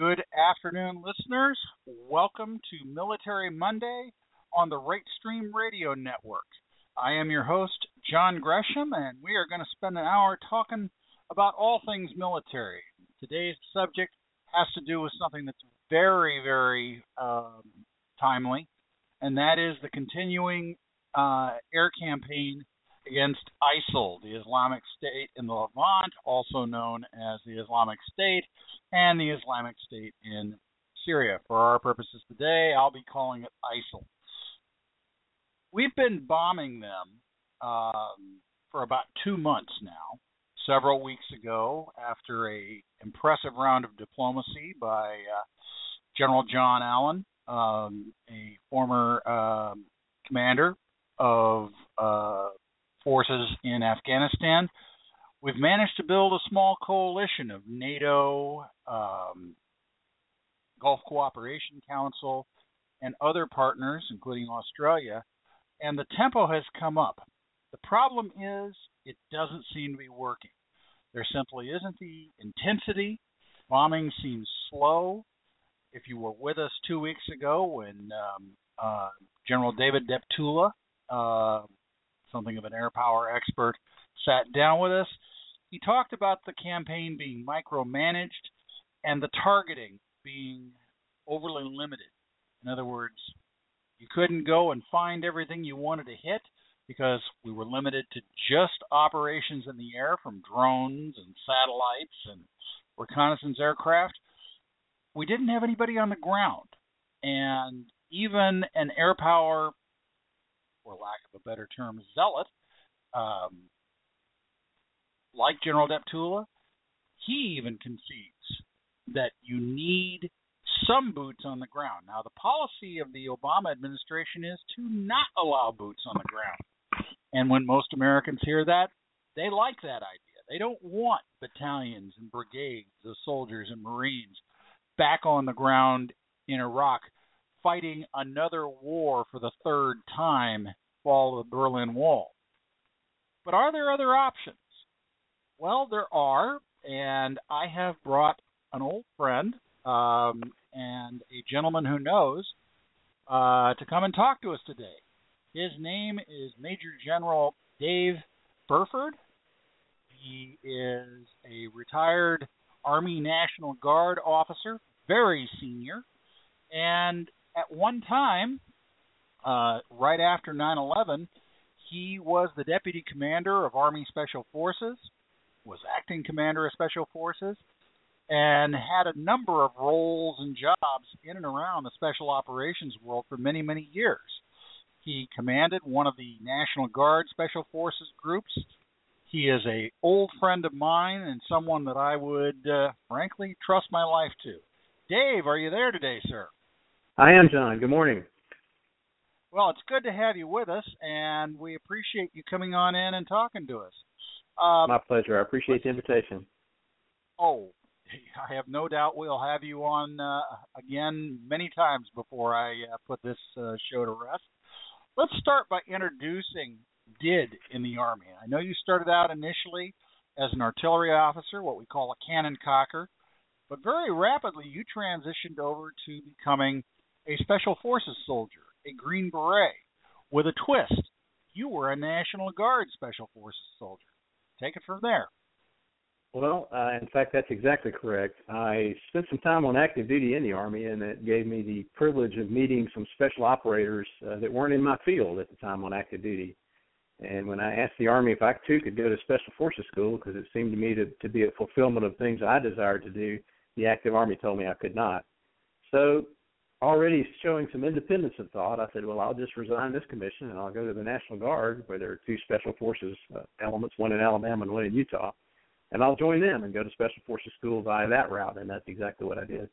Good afternoon, listeners. Welcome to Military Monday on the Right Stream Radio Network. I am your host, John Gresham, and we are going to spend an hour talking about all things military. Today's subject has to do with something that's very timely, and that is the continuing air campaign against ISIL, the Islamic State in the Levant, also known as the Islamic State, and the Islamic State in Syria. For our purposes today, I'll be calling it ISIL. We've been bombing them for about 2 months now. Several weeks ago, after an impressive round of diplomacy by General John Allen, a former commander of forces in Afghanistan, we've managed to build a small coalition of NATO, Gulf Cooperation Council, and other partners, including Australia, and the tempo has come up. The problem is it doesn't seem to be working. There simply isn't the intensity. Bombing seems slow. If you were with us 2 weeks ago when General David Deptula, something of an air power expert, sat down with us, he talked about the campaign being micromanaged and the targeting being overly limited. In other words, you couldn't go and find everything you wanted to hit because we were limited to just operations in the air from drones and satellites and reconnaissance aircraft. We didn't have anybody on the ground. And even an air power, for lack of a better term, zealot, like General Deptula, he even concedes that you need some boots on the ground. Now, the policy of the Obama administration is to not allow boots on the ground. And when most Americans hear that, they like that idea. They don't want battalions and brigades of soldiers and Marines back on the ground in Iraq fighting another war for the third time, fall of the Berlin Wall. But are there other options? Well, there are, and I have brought an old friend and a gentleman who knows to come and talk to us today. His name is Major General Dave Burford. He is a retired Army National Guard officer, very senior, and at one time, right after 9/11, he was the Deputy Commander of Army Special Forces, was Acting Commander of Special Forces, and had a number of roles and jobs in and around the Special Operations world for many, many years. He commanded one of the National Guard Special Forces groups. He is an old friend of mine and someone that I would, frankly, trust my life to. Dave, are you there today, sir? I am, John. Good morning. Well, it's good to have you with us, and we appreciate you coming on in and talking to us. My pleasure. I appreciate the invitation. Oh, I have no doubt we'll have you on again many times before I put this show to rest. Let's start by introducing DID in the Army. I know you started out initially as an artillery officer, what we call a cannon cocker, but very rapidly you transitioned over to becoming a Special Forces soldier, a Green Beret, with a twist. You were a National Guard Special Forces soldier. Take it from there. Well, in fact, that's exactly correct. I spent some time on active duty in the Army, and it gave me the privilege of meeting some special operators that weren't in my field at the time on active duty. And when I asked the Army if I, too, could go to Special Forces School, because it seemed to me to be a fulfillment of things I desired to do, the active Army told me I could not. So already showing some independence of thought, I said, well, I'll just resign this commission, and I'll go to the National Guard, where there are two Special Forces elements, one in Alabama and one in Utah. And I'll join them and go to Special Forces School via that route, and that's exactly what I did.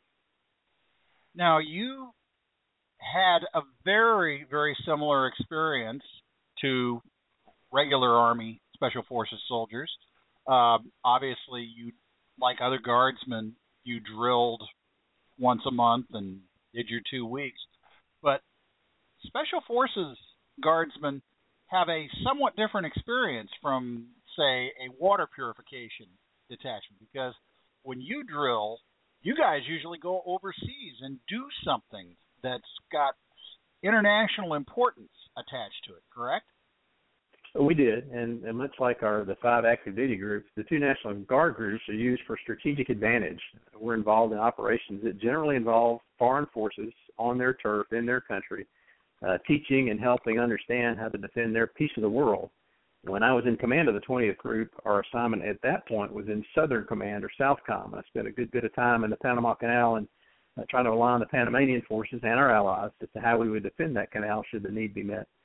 Now, you had a very, very similar experience to regular Army Special Forces soldiers. Obviously, you, like other guardsmen, you drilled once a month and did your 2 weeks. But Special Forces guardsmen have a somewhat different experience from, say, a water purification detachment, because when you drill, you guys usually go overseas and do something that's got international importance attached to it, correct? We did, and much like the 5 active duty groups, the 2 National Guard groups are used for strategic advantage. We're involved in operations that generally involve foreign forces on their turf, in their country, teaching and helping understand how to defend their piece of the world. When I was in command of the 20th Group, our assignment at that point was in Southern Command, or SOUTHCOM. I spent a good bit of time in the Panama Canal and trying to align the Panamanian forces and our allies as to how we would defend that canal should the need be met.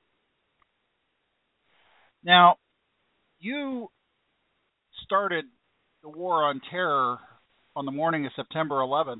Now, you started the War on Terror on the morning of September 11th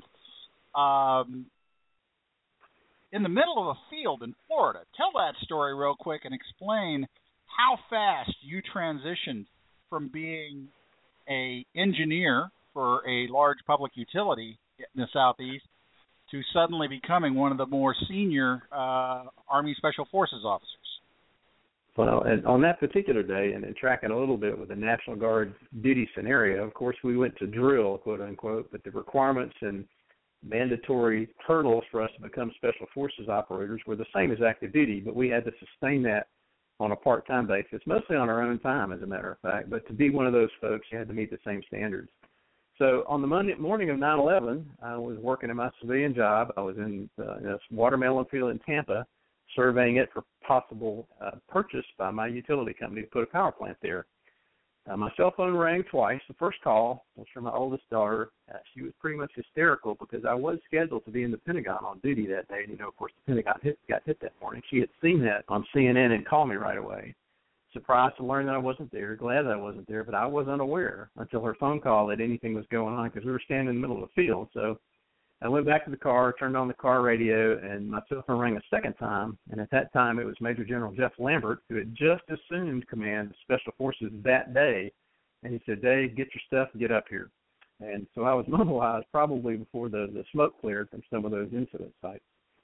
in the middle of a field in Florida. Tell that story real quick and explain how fast you transitioned from being an engineer for a large public utility in the Southeast to suddenly becoming one of the more senior Army Special Forces officers. Well, and on that particular day, and tracking a little bit with the National Guard duty scenario, of course, we went to drill, quote unquote, but the requirements and mandatory hurdles for us to become Special Forces operators were the same as active duty, but we had to sustain that on a part-time basis, mostly on our own time, as a matter of fact. But to be one of those folks, you had to meet the same standards. So on the Monday morning of 9/11, I was working in my civilian job. I was in this watermelon field in Tampa, surveying it for possible purchase by my utility company to put a power plant there. My cell phone rang twice. The first call was from my oldest daughter. She was pretty much hysterical because I was scheduled to be in the Pentagon on duty that day. And, you know, of course, the Pentagon got hit that morning. She had seen that on CNN and called me right away. Surprised to learn that I wasn't there, glad that I wasn't there, but I was unaware until her phone call that anything was going on because we were standing in the middle of the field. So I went back to the car, turned on the car radio, and my cell phone rang a second time. And at that time, it was Major General Jeff Lambert, who had just assumed command of Special Forces that day. And he said, "Dave, get your stuff and get up here." And so I was mobilized probably before the smoke cleared from some of those incident sites.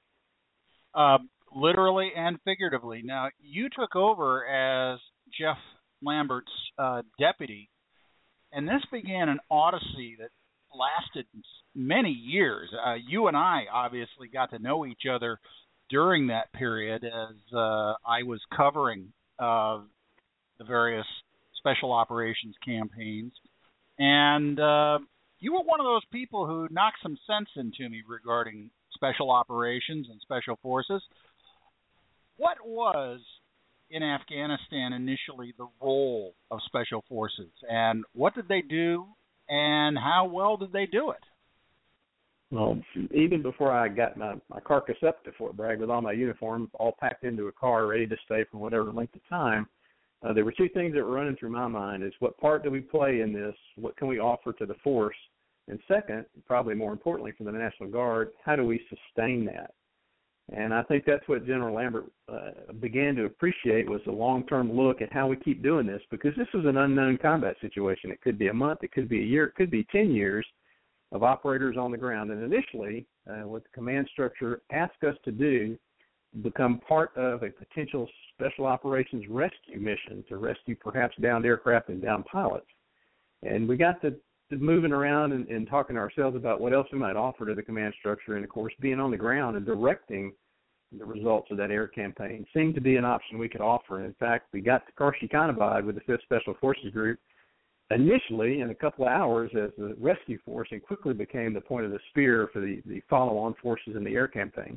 Literally and figuratively. Now, you took over as Jeff Lambert's deputy, and this began an odyssey that lasted many years. You and I obviously got to know each other during that period as I was covering the various special operations campaigns. And you were one of those people who knocked some sense into me regarding special operations and special forces. What was, in Afghanistan initially, the role of special forces? And what did they do? And how well did they do it? Well, even before I got my carcass up to Fort Bragg with all my uniform all packed into a car ready to stay for whatever length of time, there were two things that were running through my mind is what part do we play in this? What can we offer to the force? And second, probably more importantly for the National Guard, how do we sustain that? And I think that's what General Lambert began to appreciate was the long-term look at how we keep doing this, because this was an unknown combat situation. It could be a month, it could be a year, it could be 10 years of operators on the ground. And initially, what the command structure asked us to do, become part of a potential special operations rescue mission to rescue perhaps downed aircraft and downed pilots. And we got to moving around and talking to ourselves about what else we might offer to the command structure, and of course being on the ground and directing the results of that air campaign seemed to be an option we could offer. And in fact, we got to Karshi-Khanabad with the 5th Special Forces Group initially in a couple of hours as the rescue force, and quickly became the point of the spear for the follow-on forces in the air campaign.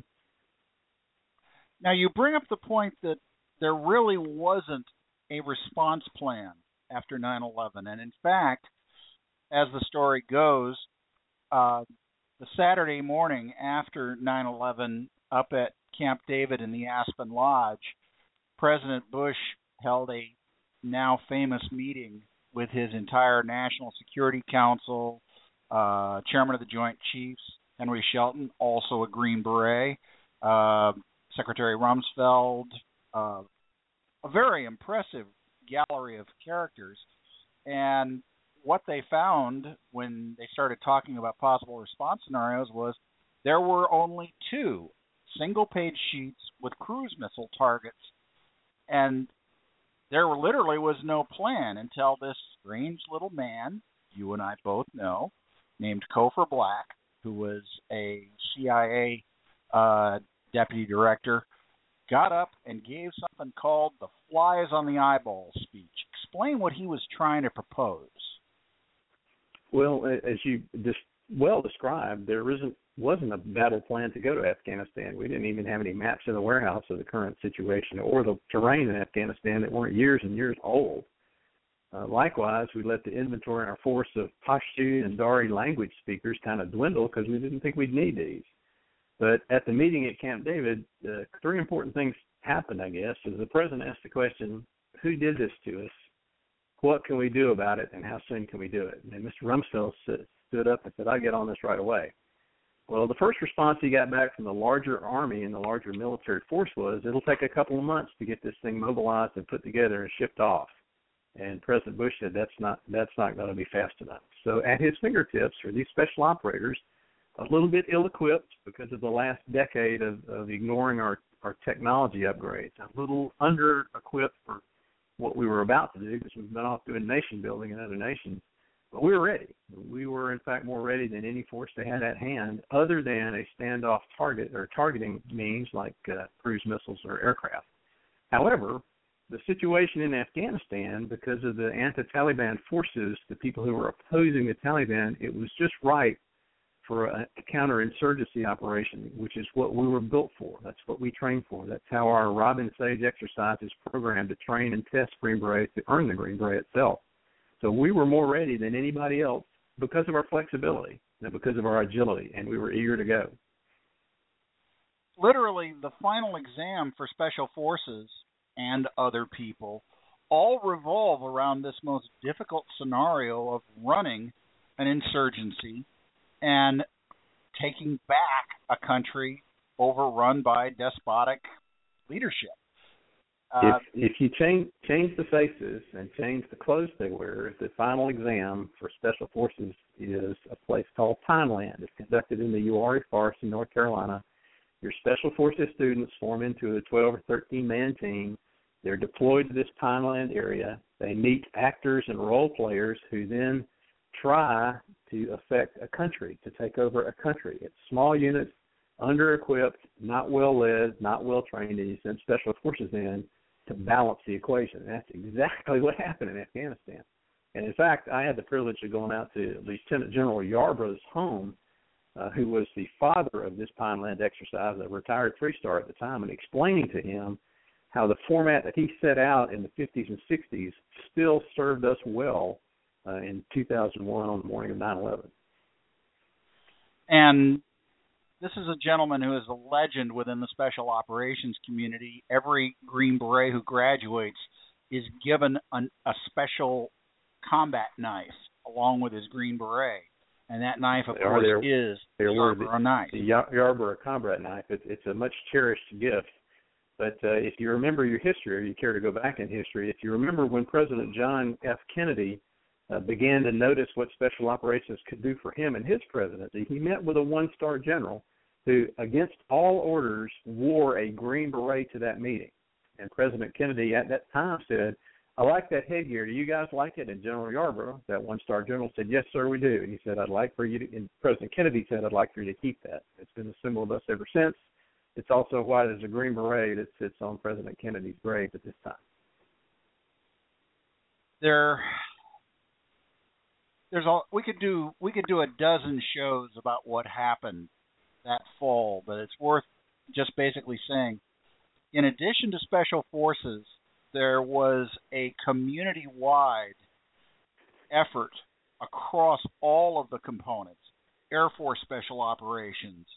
Now, you bring up the point that there really wasn't a response plan after 9/11, and in fact, as the story goes, the Saturday morning after 9/11 up at Camp David in the Aspen Lodge, President Bush held a now famous meeting with his entire National Security Council, Chairman of the Joint Chiefs, Henry Shelton, also a Green Beret, Secretary Rumsfeld, a very impressive gallery of characters. And what they found when they started talking about possible response scenarios was there were only 2 single-page sheets with cruise missile targets, and there literally was no plan until this strange little man, you and I both know, named Cofer Black, who was a CIA deputy director, got up and gave something called the flies on the eyeball speech. Explain what he was trying to propose. Well, as you just well described, there wasn't a battle plan to go to Afghanistan. We didn't even have any maps in the warehouse of the current situation or the terrain in Afghanistan that weren't years and years old. Likewise, we let the inventory in our force of Pashto and Dari language speakers kind of dwindle because we didn't think we'd need these. But at the meeting at Camp David, three important things happened, I guess. As the president asked the question, who did this to us? What can we do about it, and how soon can we do it? And Mr. Rumsfeld stood up and said, I'll get on this right away. Well, the first response he got back from the larger Army and the larger military force was, it'll take a couple of months to get this thing mobilized and put together and shipped off. And President Bush said that's not going to be fast enough. So at his fingertips are these special operators, a little bit ill-equipped because of the last decade of ignoring our technology upgrades, a little under-equipped for what we were about to do because we've been off doing nation building in other nations. But we were ready. We were, in fact, more ready than any force they had at hand other than a standoff target or targeting means like cruise missiles or aircraft. However, the situation in Afghanistan, because of the anti-Taliban forces, the people who were opposing the Taliban, it was just right for a counterinsurgency operation, which is what we were built for. That's what we train for. That's how our Robin Sage exercise is programmed to train and test Green Beret to earn the Green Beret itself. So we were more ready than anybody else because of our flexibility and because of our agility, and we were eager to go. Literally, the final exam for Special Forces and other people all revolve around this most difficult scenario of running an insurgency and taking back a country overrun by despotic leadership. If you change the faces and change the clothes they wear, the final exam for Special Forces is a place called Pineland. It's conducted in the Uwharrie Forest in North Carolina. Your Special Forces students form into a 12 or 13-man team. They're deployed to this Pineland area. They meet actors and role players who then try to affect a country, to take over a country. It's small units, under-equipped, not well-led, not well-trained, and you send Special Forces in to balance the equation. And that's exactly what happened in Afghanistan. And, in fact, I had the privilege of going out to Lieutenant General Yarbrough's home, who was the father of this Pineland exercise, a retired three-star at the time, and explaining to him how the format that he set out in the 50s and 60s still served us well in 2001 on the morning of 9/11. And this is a gentleman who is a legend within the special operations community. Every Green Beret who graduates is given a special combat knife along with his Green Beret. And that knife, of course, is the Yarbrough knife. The Yarbrough combat knife. It's a much cherished gift. But if you remember your history, or you care to go back in history, if you remember when President John F. Kennedy began to notice what special operations could do for him in his presidency, he met with a one-star general who, against all orders, wore a Green Beret to that meeting. And President Kennedy at that time said, I like that headgear. Do you guys like it? And General Yarbrough, that one-star general, said, yes, sir, we do. And he said, I'd like for you to, and President Kennedy said, I'd like for you to keep that. It's been a symbol of us ever since. It's also why there's a Green Beret that sits on President Kennedy's grave at this time. We could do a dozen shows about what happened that fall, but it's worth just basically saying, in addition to Special Forces, there was a community-wide effort across all of the components: Air Force Special Operations,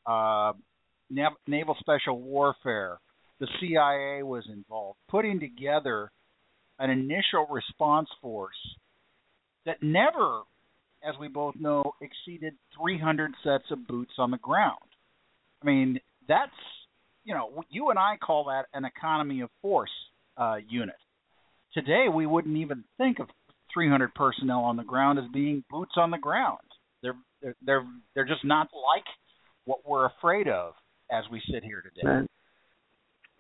Naval Special Warfare. The CIA was involved, putting together an initial response force that never, as we both know, exceeded 300 sets of boots on the ground. I mean, that's, you and I call that an economy of force unit. Today, we wouldn't even think of 300 personnel on the ground as being boots on the ground. They're just not like what we're afraid of as we sit here today.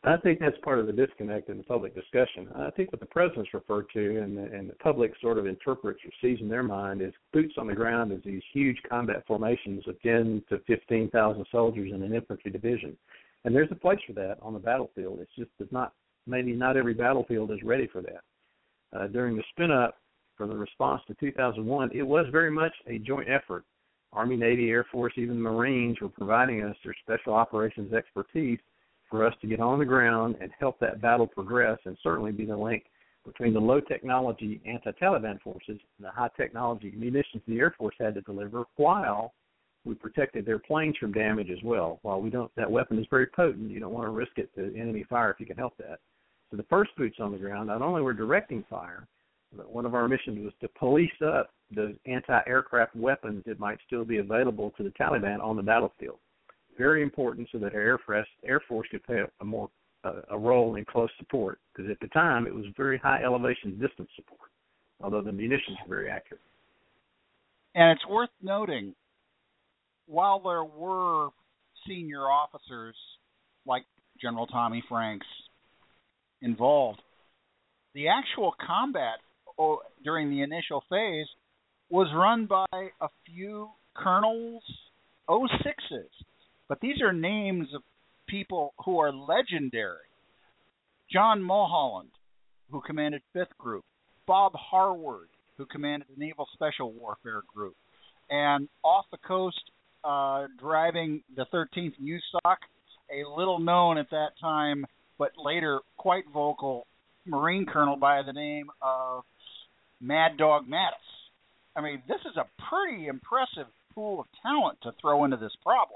I think that's part of the disconnect in the public discussion. I think what the president's referred to and the public sort of interprets or sees in their mind is boots on the ground as these huge combat formations of 10 to 15,000 soldiers in an infantry division. And there's a place for that on the battlefield. It's just that maybe not every battlefield is ready for that. During the spin-up for the response to 2001, it was very much a joint effort. Army, Navy, Air Force, even the Marines were providing us their special operations expertise for us to get on the ground and help that battle progress, and certainly be the link between the low-technology anti-Taliban forces and the high-technology munitions the Air Force had to deliver, while we protected their planes from damage as well. While that weapon is very potent, you don't want to risk it to enemy fire if you can help that. So the first boots on the ground, not only were directing fire, but one of our missions was to police up those anti-aircraft weapons that might still be available to the Taliban on the battlefield. Very important, so that our Air Force could play a role in close support, because at the time it was very high elevation distance support, although the munitions were very accurate. And it's worth noting, while there were senior officers like General Tommy Franks involved, the actual combat during the initial phase was run by a few colonels, 06s. But these are names of people who are legendary. John Mulholland, who commanded 5th Group. Bob Harward, who commanded the Naval Special Warfare Group. And off the coast, driving the 13th USOC, a little known at that time, but later quite vocal Marine colonel by the name of Mad Dog Mattis. I mean, this is a pretty impressive pool of talent to throw into this problem.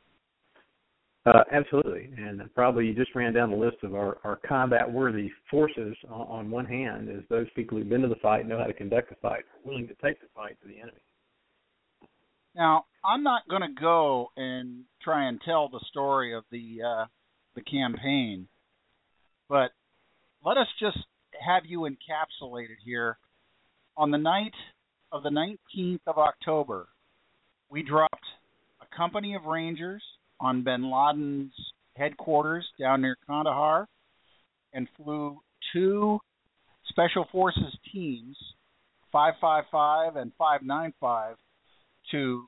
Absolutely, and probably you just ran down the list of our combat-worthy forces on one hand, as those people who've been to the fight, know how to conduct a fight, willing to take the fight to the enemy. Now, I'm not going to go and try and tell the story of the campaign, but let us just have you encapsulated here. On the night of the 19th of October, we dropped a company of Rangers on bin Laden's headquarters down near Kandahar and flew 2 Special Forces teams, 555 and 595, to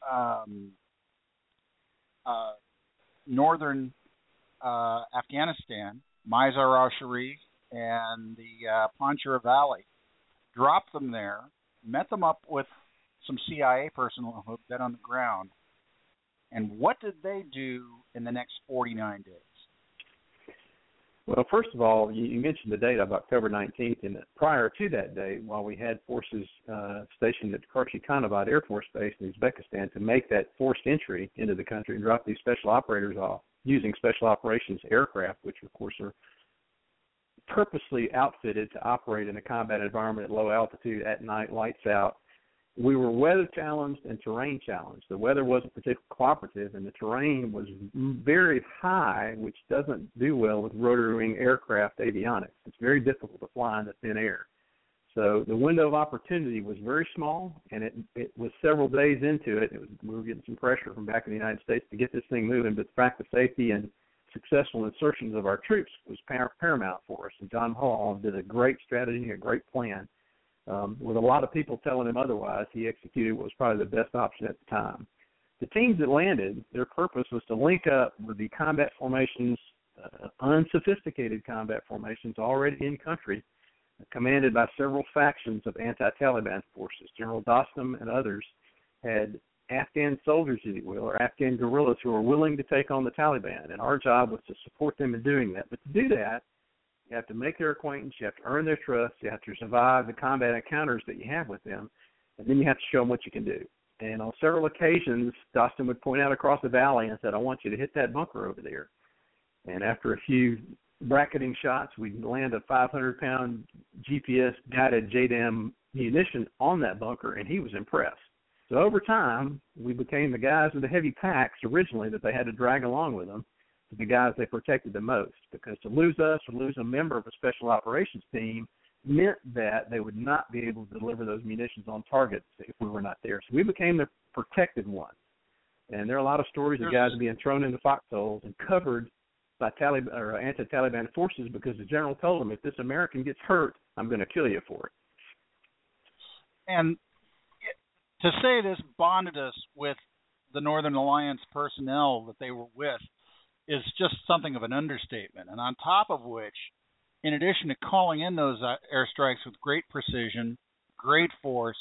northern Afghanistan, Mazar-i-Sharif, and the Panjshir Valley. Dropped them there, met them up with some CIA personnel who had been on the ground. And what did they do in the next 49 days? Well, first of all, you mentioned the date of October 19th, and prior to that date, while we had forces stationed at Karshi-Khanabad Air Force Base in Uzbekistan to make that forced entry into the country and drop these special operators off using special operations aircraft, which, of course, are purposely outfitted to operate in a combat environment at low altitude at night, lights out. We were weather challenged and terrain challenged. The weather wasn't particularly cooperative, and the terrain was very high, which doesn't do well with rotary wing aircraft avionics. It's very difficult to fly in the thin air. So the window of opportunity was very small, and it was several days into it. We were getting some pressure from back in the United States to get this thing moving, but the fact of safety and successful insertions of our troops was paramount for us. And John Mulholland did a great strategy, a great plan. With a lot of people telling him otherwise, he executed what was probably the best option at the time. The teams that landed, their purpose was to link up with the combat formations, unsophisticated combat formations already in country, commanded by several factions of anti-Taliban forces. General Dostum and others had Afghan soldiers, if you will, or Afghan guerrillas who were willing to take on the Taliban, and our job was to support them in doing that. But to do that, you have to make their acquaintance, you have to earn their trust, you have to survive the combat encounters that you have with them, and then you have to show them what you can do. And on several occasions, Dostum would point out across the valley and said, I want you to hit that bunker over there. And after a few bracketing shots, we'd land a 500-pound GPS-guided JDAM munition on that bunker, and he was impressed. So over time, we became the guys with the heavy packs originally that they had to drag along with them, the guys they protected the most, because to lose us or lose a member of a special operations team meant that they would not be able to deliver those munitions on target if we were not there. So we became the protected one. And there are a lot of stories of guys being thrown into foxholes and covered by anti-Taliban forces because the general told him, if this American gets hurt, I'm going to kill you for it. And to say this bonded us with the Northern Alliance personnel that they were with is just something of an understatement. And on top of which, in addition to calling in those airstrikes with great precision, great force,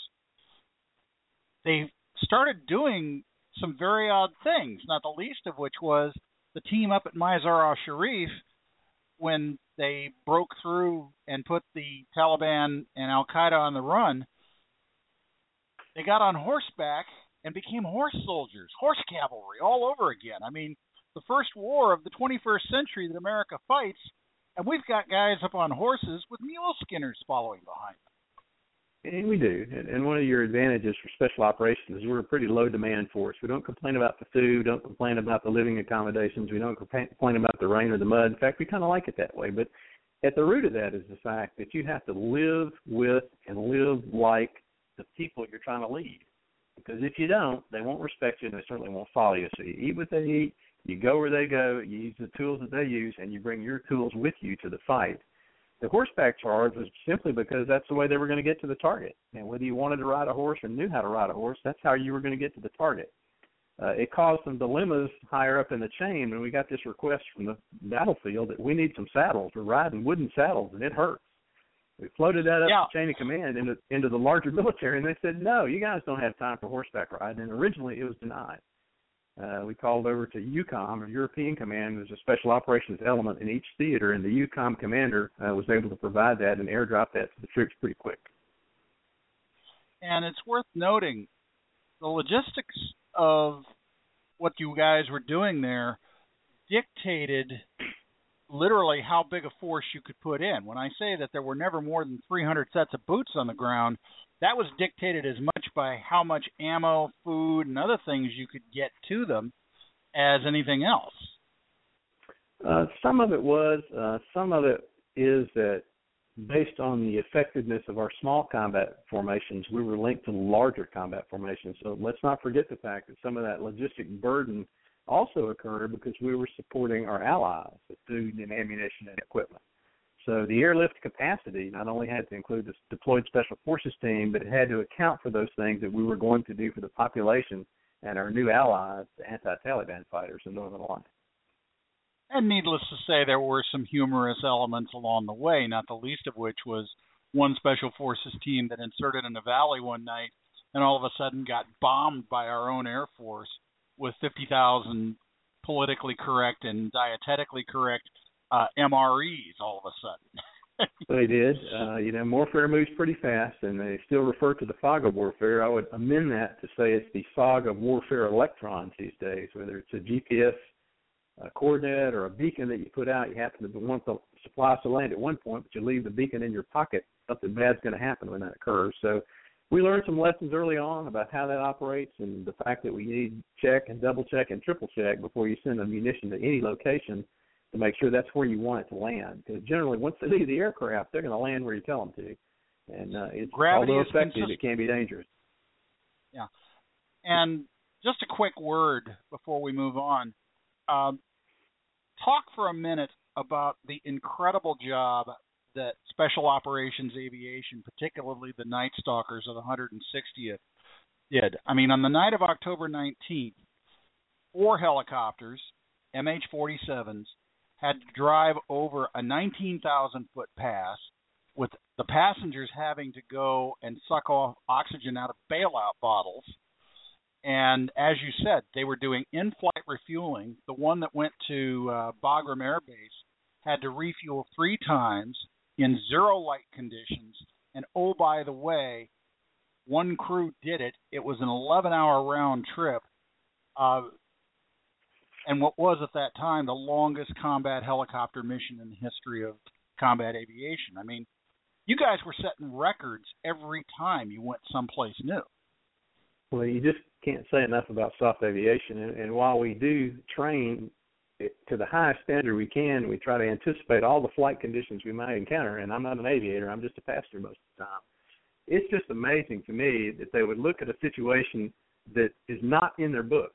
they started doing some very odd things, not the least of which was the team up at Mazar-al-Sharif, when they broke through and put the Taliban and Al-Qaeda on the run, they got on horseback and became horse soldiers, horse cavalry all over again. I mean, the first war of the 21st century that America fights, and we've got guys up on horses with mule skinners following behind them. And we do. And one of your advantages for special operations is we're a pretty low demand force. We don't complain about the food, don't complain about the living accommodations, we don't complain about the rain or the mud. In fact, we kind of like it that way. But at the root of that is the fact that you have to live with and live like the people you're trying to lead. Because if you don't, they won't respect you and they certainly won't follow you. So you eat what they eat, you go where they go, you use the tools that they use, and you bring your tools with you to the fight. The horseback charge was simply because that's the way they were going to get to the target. And whether you wanted to ride a horse or knew how to ride a horse, that's how you were going to get to the target. It caused some dilemmas higher up in the chain when we got this request from the battlefield that we need some saddles. We're riding wooden saddles, and it hurts. We floated that up the chain of command into the larger military, and they said, no, you guys don't have time for horseback riding. And originally it was denied. We called over to EUCOM, or European Command. There's a special operations element in each theater, and the EUCOM commander was able to provide that and airdrop that to the troops pretty quick. And it's worth noting the logistics of what you guys were doing there dictated literally how big a force you could put in. When I say that there were never more than 300 sets of boots on the ground, that was dictated as much by how much ammo, food, and other things you could get to them as anything else. Some of it was. Some of it is that based on the effectiveness of our small combat formations, we were linked to larger combat formations. So let's not forget the fact that some of that logistic burden also occurred because we were supporting our allies with food and ammunition and equipment. So the airlift capacity not only had to include the deployed special forces team, but it had to account for those things that we were going to do for the population and our new allies, the anti-Taliban fighters in Northern Alliance. And needless to say, there were some humorous elements along the way, not the least of which was one special forces team that inserted in a valley one night and all of a sudden got bombed by our own Air Force with 50,000 politically correct and dietetically correct MREs all of a sudden. They did. Warfare moves pretty fast, and they still refer to the fog of warfare. I would amend that to say it's the fog of warfare electrons these days, whether it's a GPS coordinate or a beacon that you put out. You happen to want the supplies to land at one point, but you leave the beacon in your pocket. Something bad's going to happen when that occurs. So we learned some lessons early on about how that operates and the fact that we need check and double check and triple check before you send a munition to any location to make sure that's where you want it to land. Because generally, once they leave the aircraft, they're going to land where you tell them to. And although effective, it can be dangerous. Yeah. And just a quick word before we move on. Talk for a minute about the incredible job that Special Operations Aviation, particularly the Night Stalkers of the 160th, did. I mean, on the night of October 19th, 4 helicopters, MH-47s, had to drive over a 19,000-foot pass, with the passengers having to go and suck off oxygen out of bailout bottles. And as you said, they were doing in-flight refueling. The one that went to Bagram Air Base had to refuel 3 times in zero light conditions. And oh, by the way, one crew did it. It was an 11-hour round trip. And what was at that time the longest combat helicopter mission in the history of combat aviation. I mean, you guys were setting records every time you went someplace new. Well, you just can't say enough about soft aviation. And while we do train to the highest standard we can, we try to anticipate all the flight conditions we might encounter. And I'm not an aviator. I'm just a passenger most of the time. It's just amazing to me that they would look at a situation that is not in their book.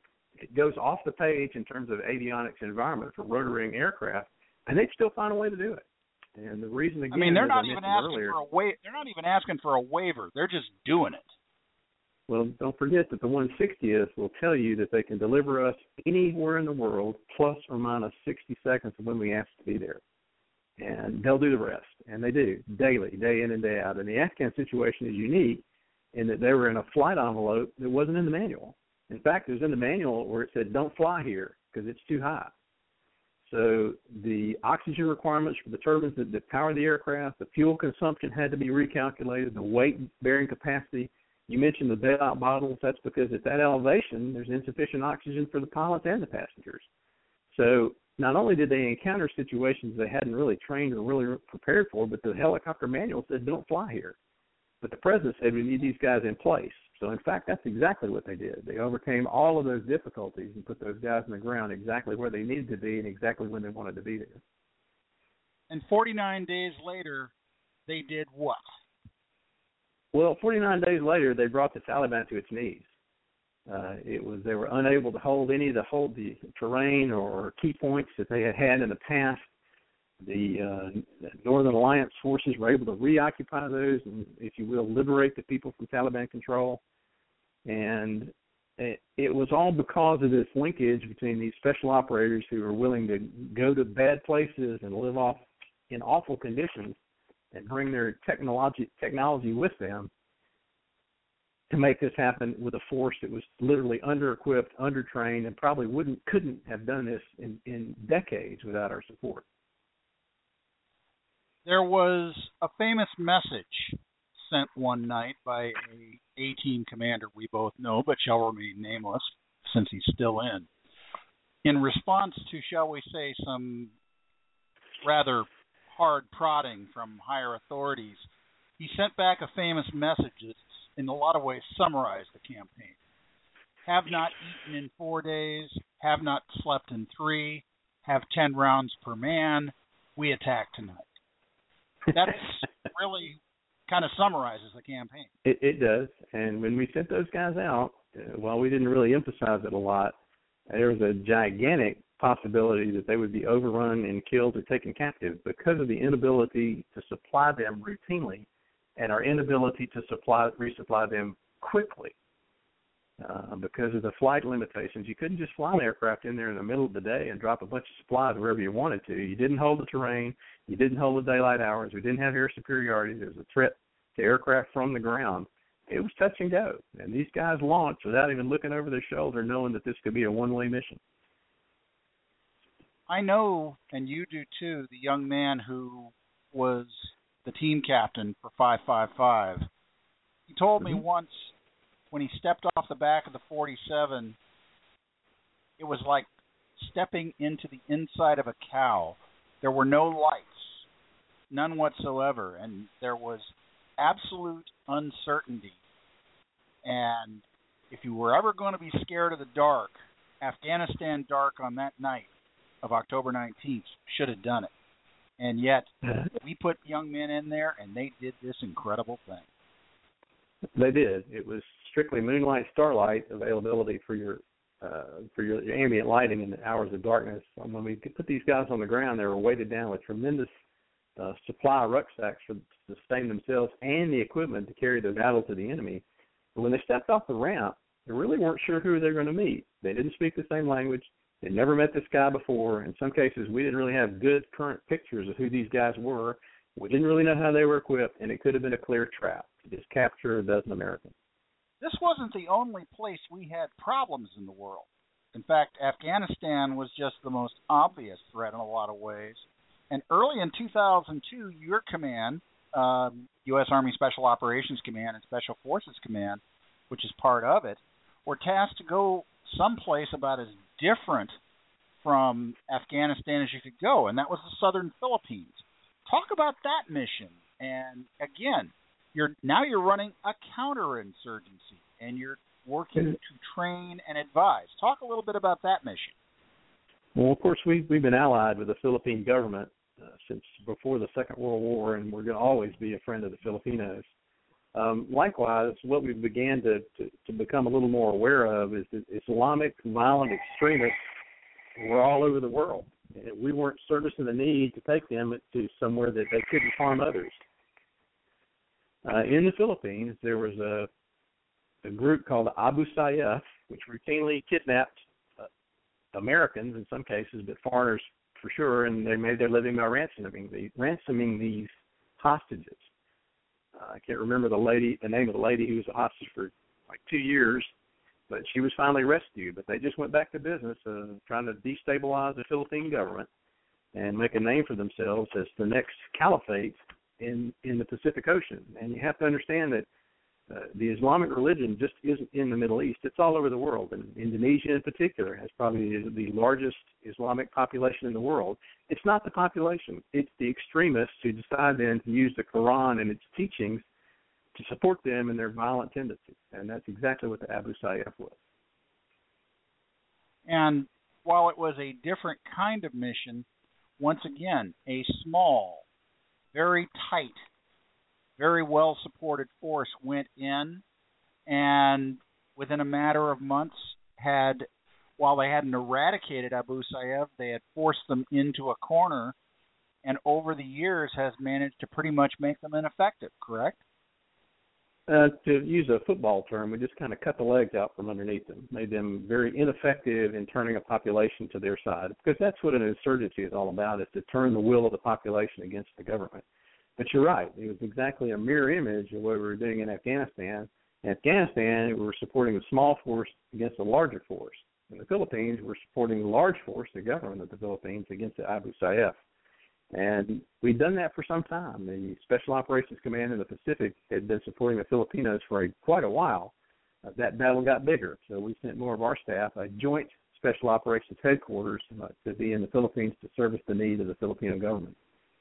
it goes off the page in terms of avionics environment for rotary aircraft, and they'd still find a way to do it. And the reason, again, I mean, they're as not I even mentioned asking earlier, for a they're not even asking for a waiver. They're just doing it. well, don't forget that the 160th will tell you that they can deliver us anywhere in the world plus or minus 60 seconds of when we ask to be there. And they'll do the rest, and they do, daily, day in and day out. And the Afghan situation is unique in that they were in a flight envelope that wasn't in the manual. In fact, it was in the manual where it said, don't fly here because it's too high. So the oxygen requirements for the turbines that power the aircraft, the fuel consumption had to be recalculated, the weight-bearing capacity. You mentioned the bailout bottles. That's because at that elevation, there's insufficient oxygen for the pilots and the passengers. So not only did they encounter situations they hadn't really trained or really prepared for, but the helicopter manual said, don't fly here. But the president said, we need these guys in place. So, in fact, that's exactly what they did. They overcame all of those difficulties and put those guys on the ground exactly where they needed to be and exactly when they wanted to be there. And 49 days later, they did what? Well, 49 days later, they brought the Taliban to its knees. They were unable to hold the terrain or key points that they had had in the past. The Northern Alliance forces were able to reoccupy those and, if you will, liberate the people from Taliban control. And it was all because of this linkage between these special operators who were willing to go to bad places and live off in awful conditions and bring their technology with them to make this happen with a force that was literally under-equipped, under-trained, and probably couldn't have done this in decades without our support. There was a famous message sent one night by a A-team commander we both know, but shall remain nameless since he's still in response to, shall we say, some rather hard prodding from higher authorities. He sent back a famous message that in a lot of ways summarized the campaign. Have not eaten in 4 days, have not slept in 3, have 10 rounds per man, we attack tonight. That's really kind of summarizes the campaign. It does. And when we sent those guys out, while we didn't really emphasize it a lot, there was a gigantic possibility that they would be overrun and killed or taken captive because of the inability to supply them routinely and our inability to resupply them quickly. Because of the flight limitations, you couldn't just fly an aircraft in there in the middle of the day and drop a bunch of supplies wherever you wanted to. You didn't hold the terrain. You didn't hold the daylight hours. We didn't have air superiority. There was a threat to aircraft from the ground. It was touch and go. And these guys launched without even looking over their shoulder, knowing that this could be a one-way mission. I know, and you do too, the young man who was the team captain for 555. He told me once, when he stepped off the back of the 47, it was like stepping into the inside of a cow. There were no lights, none whatsoever, and there was absolute uncertainty. And if you were ever going to be scared of the dark, Afghanistan dark on that night of October 19th should have done it. And yet, we put young men in there, and they did this incredible thing. They did. It was strictly moonlight, starlight availability for your ambient lighting in the hours of darkness. When we put these guys on the ground, they were weighted down with tremendous supply rucksacks to sustain themselves and the equipment to carry the battle to the enemy. But when they stepped off the ramp, they really weren't sure who they were going to meet. They didn't speak the same language. They never met this guy before. In some cases, we didn't really have good current pictures of who these guys were. We didn't really know how they were equipped, and it could have been a clear trap to just capture a dozen Americans. This wasn't the only place we had problems in the world. In fact, Afghanistan was just the most obvious threat in a lot of ways. And early in 2002, your command, U.S. Army Special Operations Command and Special Forces Command, which is part of it, were tasked to go someplace about as different from Afghanistan as you could go, and that was the southern Philippines. Talk about that mission. And again, you're running a counterinsurgency, and you're working to train and advise. Talk a little bit about that mission. Well, of course, we've been allied with the Philippine government since before the Second World War, and we're going to always be a friend of the Filipinos. Likewise, what we began to become a little more aware of is that Islamic violent extremists were all over the world. We weren't servicing the need to take them to somewhere that they couldn't harm others. In the Philippines, there was a group called Abu Sayyaf, which routinely kidnapped Americans in some cases, but foreigners for sure, and they made their living by ransoming these hostages. I can't remember the name of the lady who was a hostage for like 2 years, but she was finally rescued. But they just went back to business, trying to destabilize the Philippine government and make a name for themselves as the next caliphate in the Pacific Ocean. And you have to understand that the Islamic religion just isn't in the Middle East. It's all over the world. And Indonesia in particular has probably the largest Islamic population in the world. It's not the population. It's the extremists who decide then to use the Quran and its teachings to support them in their violent tendencies. And that's exactly what the Abu Sayyaf was. And while it was a different kind of mission, once again, a small, very tight, very well-supported force went in, and within a matter of months while they hadn't eradicated Abu Sayyaf, they had forced them into a corner, and over the years has managed to pretty much make them ineffective, correct? To use a football term, we just kind of cut the legs out from underneath them, made them very ineffective in turning a population to their side, because that's what an insurgency is all about, is to turn the will of the population against the government. But you're right. It was exactly a mirror image of what we were doing in Afghanistan. In Afghanistan, we were supporting the small force against a larger force. In the Philippines, we're supporting the large force, the government of the Philippines, against the Abu Sayyaf. And we've done that for some time. The Special Operations Command in the Pacific had been supporting the Filipinos for quite a while. That battle got bigger, so we sent more of our staff, a joint Special Operations headquarters, to be in the Philippines to service the needs of the Filipino government.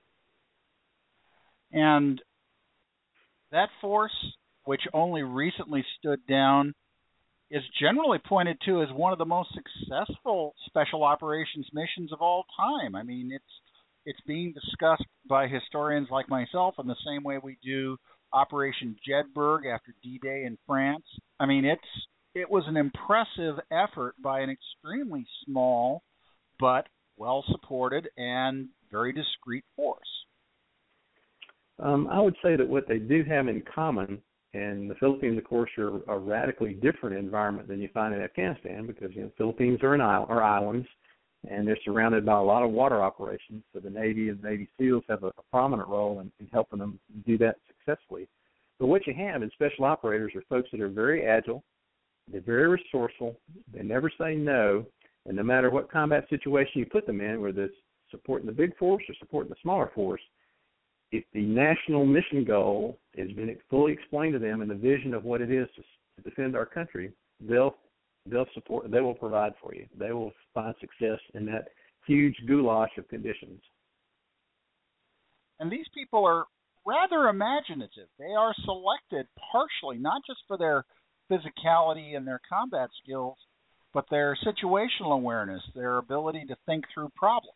And that force, which only recently stood down, is generally pointed to as one of the most successful special operations missions of all time. I mean, it's being discussed by historians like myself in the same way we do Operation Jedburgh after D-Day in France. I mean, it was an impressive effort by an extremely small but well-supported and very discreet force. I would say that what they do have in common, and the Philippines, of course, are a radically different environment than you find in Afghanistan, because the Philippines are islands, and they're surrounded by a lot of water operations. So the Navy and Navy SEALs have a prominent role in helping them do that successfully. But what you have in special operators are folks that are very agile, they're very resourceful, they never say no, and no matter what combat situation you put them in, whether it's supporting the big force or supporting the smaller force, if the national mission goal has been fully explained to them and the vision of what it is to defend our country, they'll support. They will provide for you. They will find success in that huge goulash of conditions. And these people are rather imaginative. They are selected partially not just for their physicality and their combat skills, but their situational awareness, their ability to think through problems.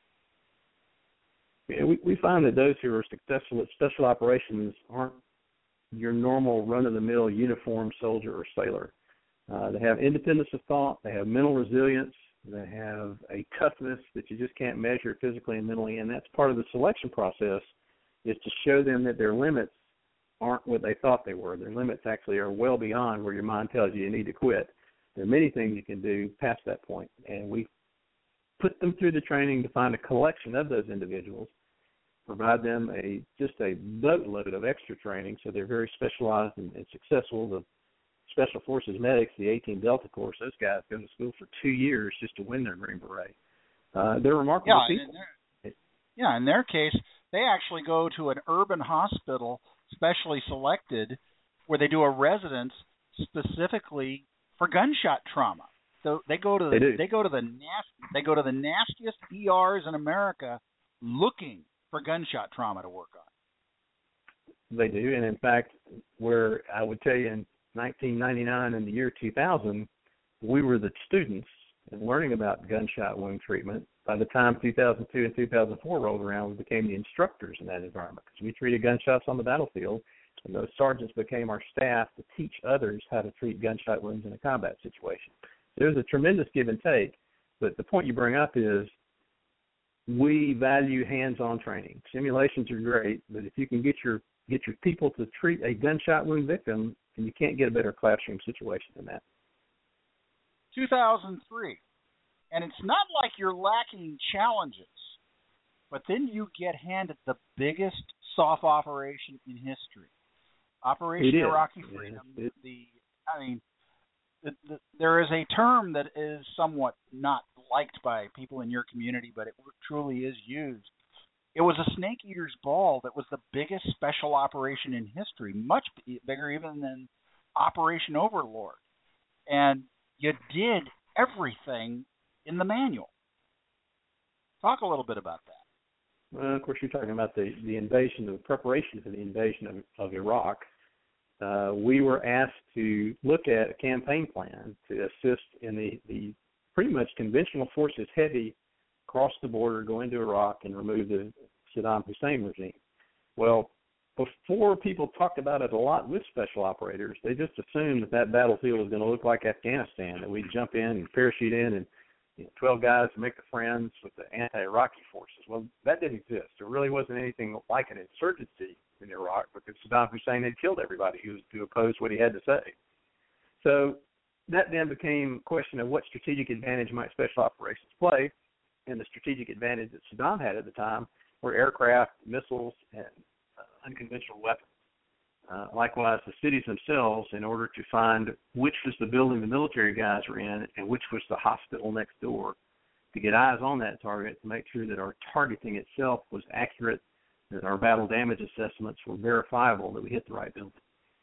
We find that those who are successful at special operations aren't your normal run-of-the-mill uniformed soldier or sailor. They have independence of thought. They have mental resilience. They have a toughness that you just can't measure physically and mentally, and that's part of the selection process, is to show them that their limits aren't what they thought they were. Their limits actually are well beyond where your mind tells you need to quit. There are many things you can do past that point, and we put them through the training to find a collection of those individuals, provide them just a boatload of extra training so they're very specialized and successful. The Special Forces medics, the 18 Delta Corps, those guys go to school for 2 years just to win their Green Beret. They're remarkable people. In their case, they actually go to an urban hospital specially selected where they do a residence specifically for gunshot trauma. So they go to the nastiest ERs in America looking for gunshot trauma to work on. They do, and in fact, where I would tell you in 1999 and the year 2000, we were the students and learning about gunshot wound treatment. By the time 2002 and 2004 rolled around, we became the instructors in that environment because we treated gunshots on the battlefield And those sergeants became our staff to teach others how to treat gunshot wounds in a combat situation. There's a tremendous give and take, but the point you bring up is we value hands-on training. Simulations are great, but if you can get your people to treat a gunshot wound victim, and you can't get a better classroom situation than that. 2003, and it's not like you're lacking challenges, but then you get handed the biggest soft operation in history. Operation Iraqi Freedom. There is a term that is somewhat not liked by people in your community, but it truly is used. It was a snake eater's ball that was the biggest special operation in history, much bigger even than Operation Overlord. And you did everything in the manual. Talk a little bit about that. Well, of course, you're talking about the invasion, the preparation for the invasion of Iraq. We were asked to look at a campaign plan to assist in the pretty much conventional forces heavy cross the border, go into Iraq, and remove the Saddam Hussein regime. Well, before people talked about it a lot with special operators, they just assumed that battlefield was going to look like Afghanistan, that we'd jump in and parachute in and 12 guys make the friends with the anti-Iraqi forces. Well, that didn't exist. There really wasn't anything like an insurgency in Iraq because Saddam Hussein had killed everybody who was to oppose what he had to say. So that then became a question of what strategic advantage might special operations play, and the strategic advantage that Saddam had at the time were aircraft, missiles, and unconventional weapons. Likewise, the cities themselves, in order to find which was the building the military guys were in and which was the hospital next door, to get eyes on that target, to make sure that our targeting itself was accurate, that our battle damage assessments were verifiable, that we hit the right building.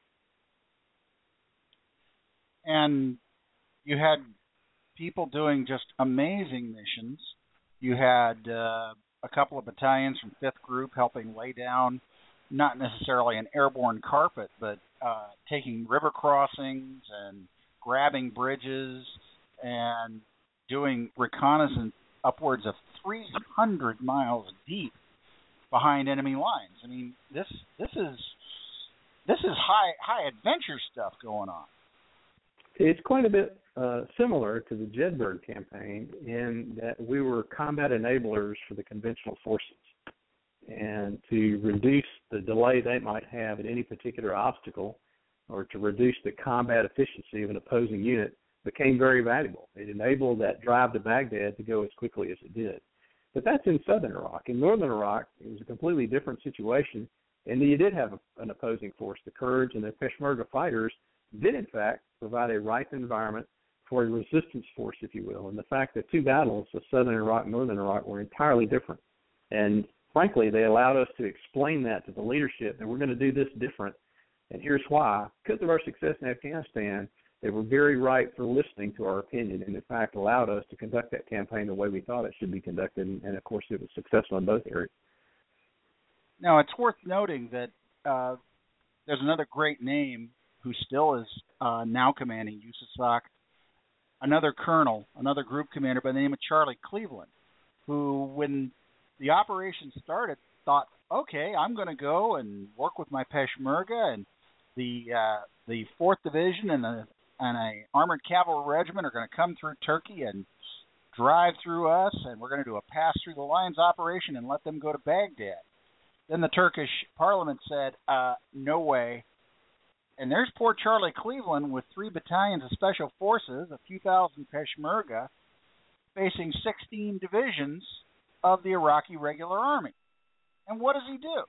And you had people doing just amazing missions. You had a couple of battalions from 5th Group helping lay down not necessarily an airborne carpet, but taking river crossings and grabbing bridges and doing reconnaissance upwards of 300 miles deep behind enemy lines. I mean, this is high adventure stuff going on. It's quite a bit similar to the Jedburgh campaign in that we were combat enablers for the conventional forces. And to reduce the delay they might have at any particular obstacle or to reduce the combat efficiency of an opposing unit became very valuable. It enabled that drive to Baghdad to go as quickly as it did. But that's in southern Iraq. In northern Iraq, it was a completely different situation, and you did have an opposing force. The Kurds and the Peshmerga fighters did, in fact, provide a ripe environment for a resistance force, if you will. And the fact that two battles of southern Iraq and northern Iraq were entirely different. And frankly, they allowed us to explain that to the leadership, that we're going to do this different, and here's why. Because of our success in Afghanistan, they were very ripe for listening to our opinion, and in fact allowed us to conduct that campaign the way we thought it should be conducted, and of course it was successful in both areas. Now, it's worth noting that there's another great name who still is now commanding USASOC, another colonel, another group commander by the name of Charlie Cleveland, who, when the operation started, thought, okay, I'm going to go and work with my Peshmerga, and the 4th Division and a armored cavalry regiment are going to come through Turkey and drive through us, and we're going to do a pass-through-the-lines operation and let them go to Baghdad. Then the Turkish parliament said, no way. And there's poor Charlie Cleveland with 3 battalions of special forces, a few thousand Peshmerga, facing 16 divisions of the Iraqi regular army. And what does he do?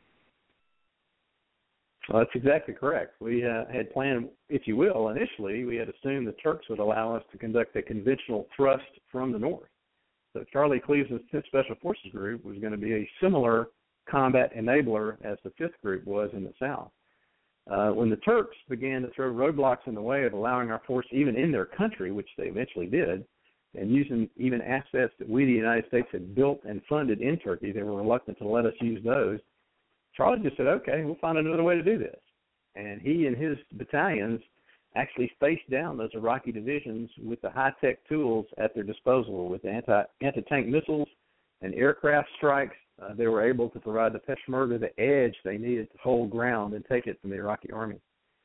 Well, that's exactly correct. We had planned, if you will, initially, we had assumed the Turks would allow us to conduct a conventional thrust from the north. So Charlie Cleveland's 10th Special Forces Group was going to be a similar combat enabler as the 5th Group was in the south. When the Turks began to throw roadblocks in the way of allowing our force even in their country, which they eventually did, and using even assets that we, the United States, had built and funded in Turkey, they were reluctant to let us use those. Charlie just said, okay, we'll find another way to do this. And he and his battalions actually faced down those Iraqi divisions with the high-tech tools at their disposal, with anti-tank missiles and aircraft strikes they were able to provide the Peshmerga the edge they needed to hold ground and take it from the Iraqi army.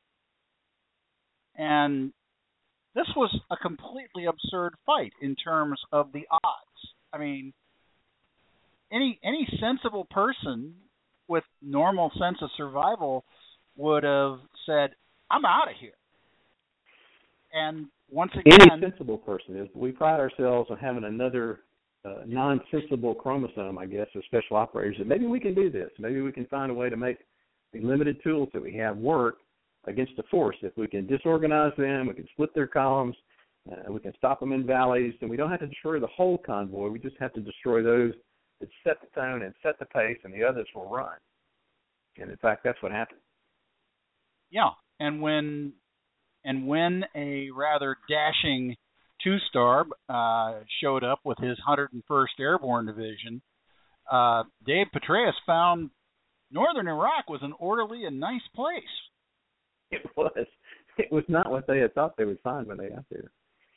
And this was a completely absurd fight in terms of the odds. I mean, any sensible person with normal sense of survival would have said, I'm out of here. And once again... Any sensible person. We pride ourselves on having another non-sensible chromosome, I guess, of special operators, that maybe we can do this. Maybe we can find a way to make the limited tools that we have work against the force. If we can disorganize them, we can split their columns, we can stop them in valleys, and we don't have to destroy the whole convoy. We just have to destroy those that set the tone and set the pace, and the others will run. And in fact, that's what happened. Yeah, and when a rather dashing two-star showed up with his 101st Airborne Division, Dave Petraeus found northern Iraq was an orderly and nice place. It was. It was not what they had thought they would find when they got there.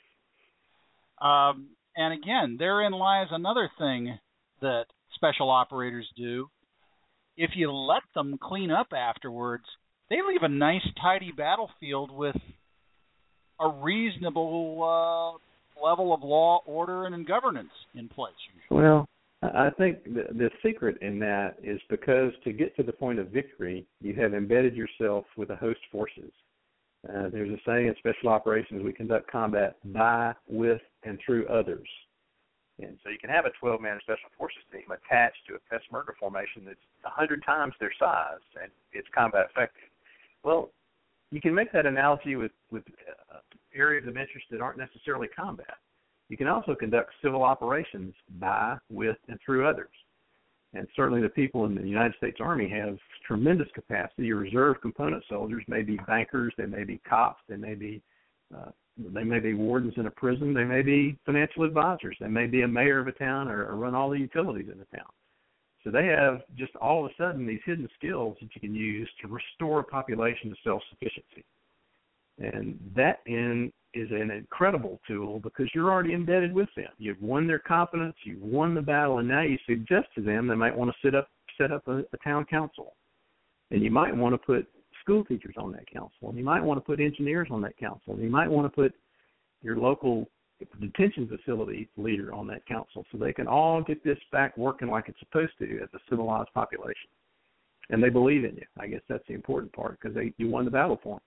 And again, therein lies another thing that special operators do. If you let them clean up afterwards, they leave a nice, tidy battlefield with a reasonable level of law, order, and governance in place. Usually. Well, I think the secret in that is because to get to the point of victory, you have embedded yourself with the host forces. There's a saying in special operations, we conduct combat by, with, and through others. And so you can have a 12-man special forces team attached to a Peshmerga formation that's 100 times their size, and it's combat effective. Well, you can make that analogy with areas of interest that aren't necessarily combat. You can also conduct civil operations by, with, and through others. And certainly the people in the United States Army have tremendous capacity. Your reserve component soldiers may be bankers, they may be cops, they may be wardens in a prison, they may be financial advisors, they may be a mayor of a town or run all the utilities in the town. So they have just all of a sudden these hidden skills that you can use to restore a population to self-sufficiency. And that is an incredible tool because you're already embedded with them. You've won their confidence, you've won the battle, and now you suggest to them they might want to set up a town council. And you might want to put school teachers on that council, and you might want to put engineers on that council, and you might want to put your local detention facility leader on that council so they can all get this back working like it's supposed to as a civilized population. And they believe in you. I guess that's the important part because you won the battle for them.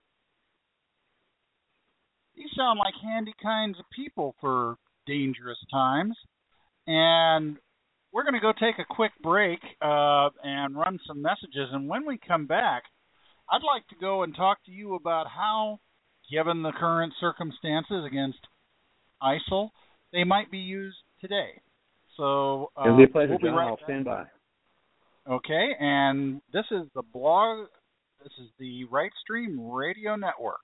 You sound like handy kinds of people for dangerous times. And we're going to go take a quick break and run some messages. And when we come back, I'd like to go and talk to you about how, given the current circumstances against ISIL, they might be used today. So it'll be a pleasure, we'll be John. right I'll stand by. Okay, and this is the blog. This is the Right Stream Radio Network.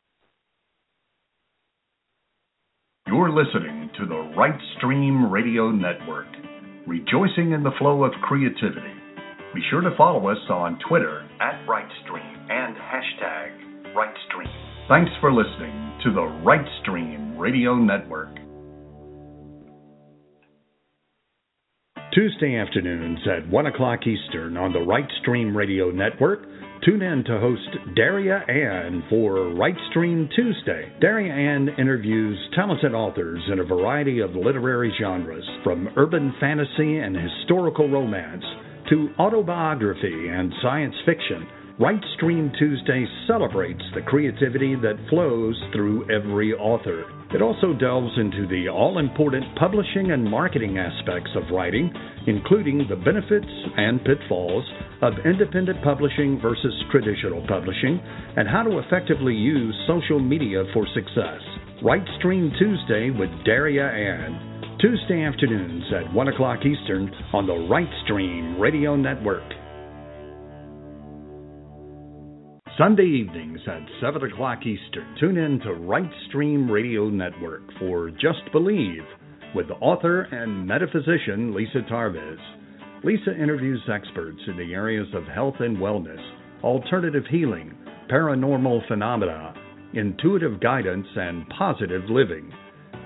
You're listening to the Right Stream Radio Network, rejoicing in the flow of creativity. Be sure to follow us on Twitter @RightStream and #RightStream. Thanks for listening to the Right Stream Radio Network. Tuesday afternoons at 1 o'clock Eastern on the Right Stream Radio Network. Tune in to host Daria Ann for Right Stream Tuesday. Daria Ann interviews talented authors in a variety of literary genres, from urban fantasy and historical romance to autobiography and science fiction. Right Stream Tuesday celebrates the creativity that flows through every author. It also delves into the all-important publishing and marketing aspects of writing, including the benefits and pitfalls of independent publishing versus traditional publishing, and how to effectively use social media for success. Right Stream Tuesday with Daria Ann. Tuesday afternoons at 1 o'clock Eastern on the Right Stream Radio Network. Sunday evenings at 7 o'clock Eastern, tune in to Right Stream Radio Network for Just Believe with author and metaphysician Lisa Tarvis. Lisa interviews experts in the areas of health and wellness, alternative healing, paranormal phenomena, intuitive guidance, and positive living.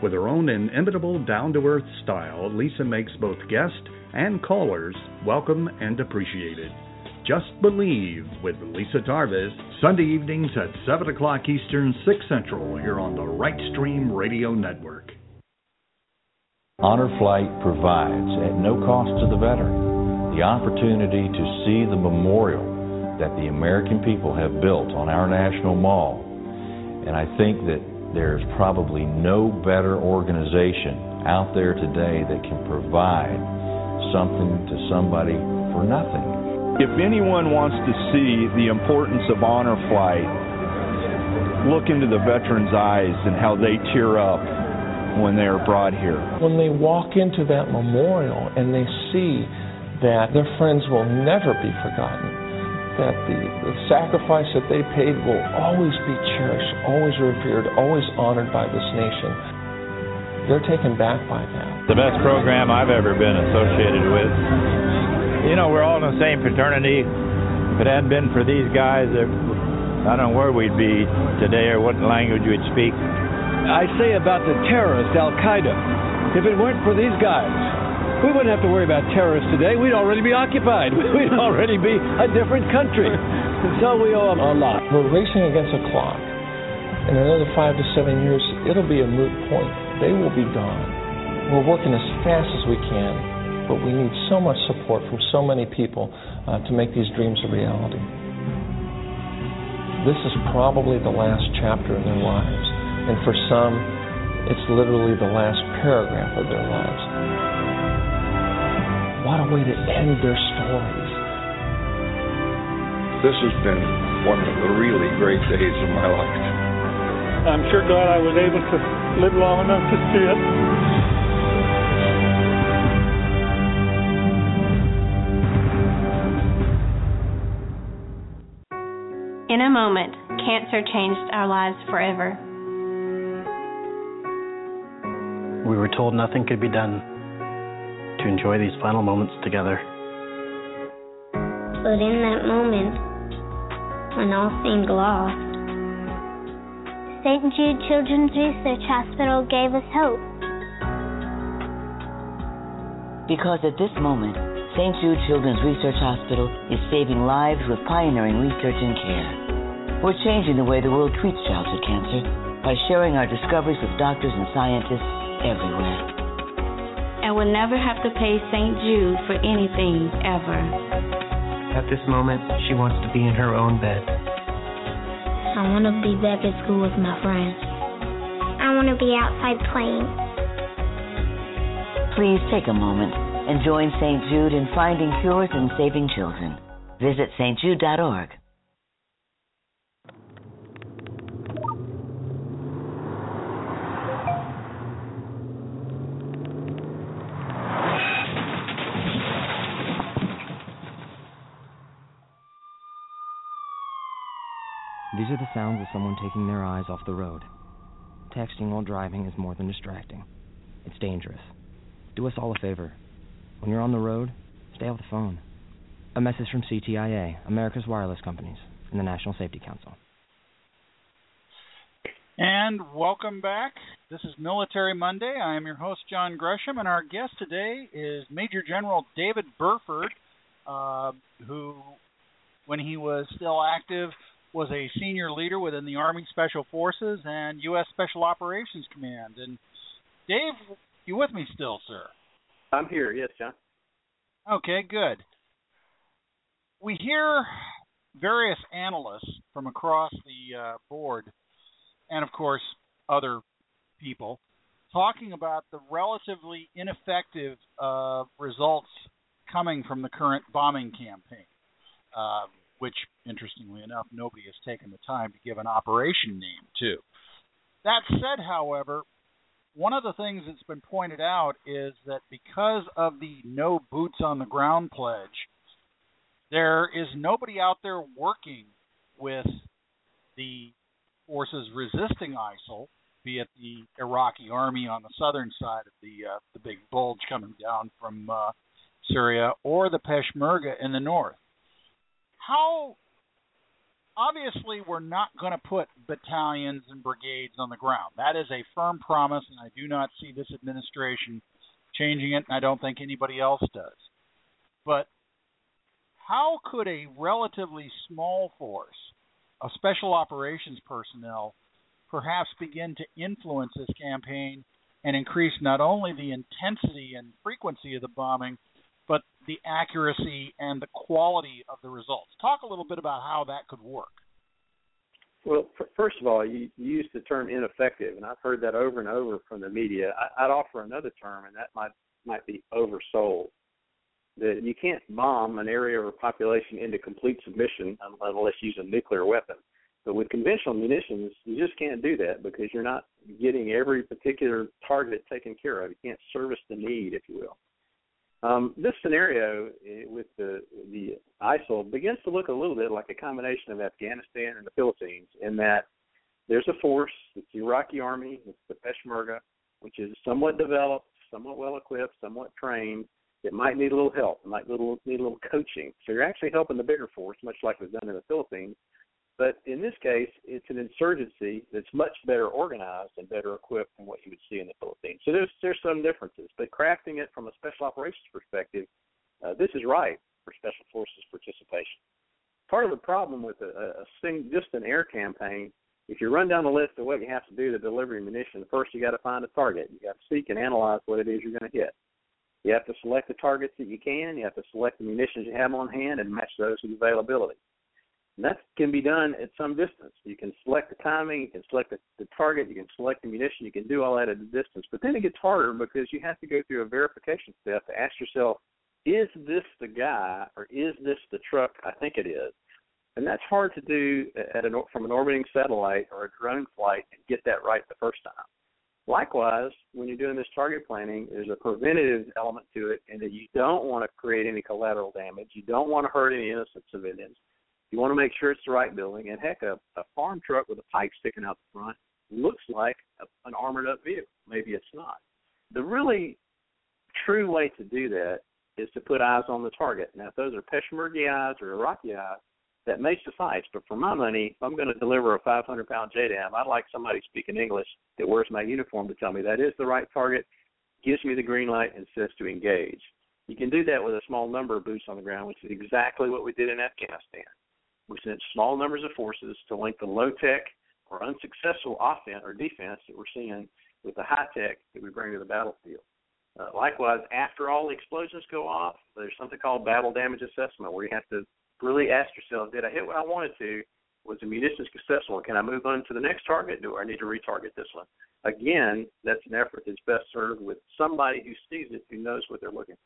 With her own inimitable, down-to-earth style, Lisa makes both guests and callers welcome and appreciated. Just Believe with Lisa Tarvis, Sunday evenings at 7 o'clock Eastern, 6 Central, here on the Right Stream Radio Network. Honor Flight provides, at no cost to the veteran, the opportunity to see the memorial that the American people have built on our National Mall. And I think that there's probably no better organization out there today that can provide something to somebody for nothing. If anyone wants to see the importance of Honor Flight, look into the veterans' eyes and how they tear up when they are brought here. When they walk into that memorial and they see that their friends will never be forgotten, that the sacrifice that they paid will always be cherished, always revered, always honored by this nation, they're taken back by that. The best program I've ever been associated with. You know, we're all in the same fraternity. If it hadn't been for these guys, I don't know where we'd be today or what language we'd speak. I say about the terrorists, Al-Qaeda, if it weren't for these guys, we wouldn't have to worry about terrorists today. We'd already be occupied. We'd already be a different country. So we owe them a lot. We're racing against a clock. In another 5 to 7 years, it'll be a moot point. They will be gone. We're working as fast as we can. But we need so much support from so many people to make these dreams a reality. This is probably the last chapter in their lives, and for some, it's literally the last paragraph of their lives. What a way to end their stories. This has been one of the really great days of my life. I'm sure glad I was able to live long enough to see it. In a moment, cancer changed our lives forever. We were told nothing could be done to enjoy these final moments together. But in that moment, when all seemed lost, St. Jude Children's Research Hospital gave us hope. Because at this moment, St. Jude Children's Research Hospital is saving lives with pioneering research and care. We're changing the way the world treats childhood cancer by sharing our discoveries with doctors and scientists everywhere. And we'll never have to pay St. Jude for anything, ever. At this moment, she wants to be in her own bed. I want to be back at school with my friends. I want to be outside playing. Please take a moment and join St. Jude in finding cures and saving children. Visit stjude.org. These are the sounds of someone taking their eyes off the road. Texting while driving is more than distracting. It's dangerous. Do us all a favor. When you're on the road, stay off the phone. A message from CTIA, America's Wireless Companies, and the National Safety Council. And welcome back. This is Military Monday. I am your host, John Gresham, and our guest today is Major General David Burford, who, when he was still active, was a senior leader within the Army Special Forces and U.S. Special Operations Command. And Dave, you with me still, sir? I'm here, yes, John. Okay, good. We hear various analysts from across the board, and of course other people, talking about the relatively ineffective results coming from the current bombing campaign, which, interestingly enough, nobody has taken the time to give an operation name to. That said, however, one of the things that's been pointed out is that because of the no boots on the ground pledge, there is nobody out there working with the forces resisting ISIL, be it the Iraqi army on the southern side of the big bulge coming down from Syria, or the Peshmerga in the north. How obviously, we're not going to put battalions and brigades on the ground. That is a firm promise, and I do not see this administration changing it, and I don't think anybody else does. But how could a relatively small force of special operations personnel perhaps begin to influence this campaign and increase not only the intensity and frequency of the bombing, but the accuracy and the quality of the results? Talk a little bit about how that could work. Well, first of all, you used the term ineffective, and I've heard that over and over from the media. I'd offer another term, and that might be oversold. That you can't bomb an area or population into complete submission unless you use a nuclear weapon. But with conventional munitions, you just can't do that because you're not getting every particular target taken care of. You can't service the need, if you will. This scenario with the ISIL begins to look a little bit like a combination of Afghanistan and the Philippines in that there's a force, it's the Iraqi army, it's the Peshmerga, which is somewhat developed, somewhat well-equipped, somewhat trained. It might need a little help. It might need a little coaching. So you're actually helping the bigger force, much like was done in the Philippines. But in this case, it's an insurgency that's much better organized and better equipped than what you would see in the Philippines. So there's some differences. But crafting it from a special operations perspective, this is right for special forces participation. Part of the problem with just an air campaign, if you run down the list of what you have to do to deliver your munition, first you got to find a target. You got to seek and analyze what it is you're going to hit. You have to select the targets that you can. You have to select the munitions you have on hand and match those with availability. And that can be done at some distance. You can select the timing, you can select the target, you can select the munition, you can do all that at a distance. But then it gets harder because you have to go through a verification step to ask yourself, is this the guy or is this the truck I think it is? And that's hard to do from an orbiting satellite or a drone flight and get that right the first time. Likewise, when you're doing this target planning, there's a preventative element to it in that you don't want to create any collateral damage. You don't want to hurt any innocent civilians. You want to make sure it's the right building. And, heck, a farm truck with a pipe sticking out the front looks like an armored-up vehicle. Maybe it's not. The really true way to do that is to put eyes on the target. Now, if those are Peshmerga eyes or Iraqi eyes, that may suffice. But for my money, if I'm going to deliver a 500-pound JDAM, I'd like somebody speaking English that wears my uniform to tell me that is the right target, gives me the green light, and says to engage. You can do that with a small number of boots on the ground, which is exactly what we did in Afghanistan. We sent small numbers of forces to link the low-tech or unsuccessful offense or defense that we're seeing with the high-tech that we bring to the battlefield. Likewise, after all the explosions go off, there's something called battle damage assessment where you have to really ask yourself, did I hit what I wanted to? Was the munition successful? Can I move on to the next target? Do I need to retarget this one? Again, that's an effort that's best served with somebody who sees it, who knows what they're looking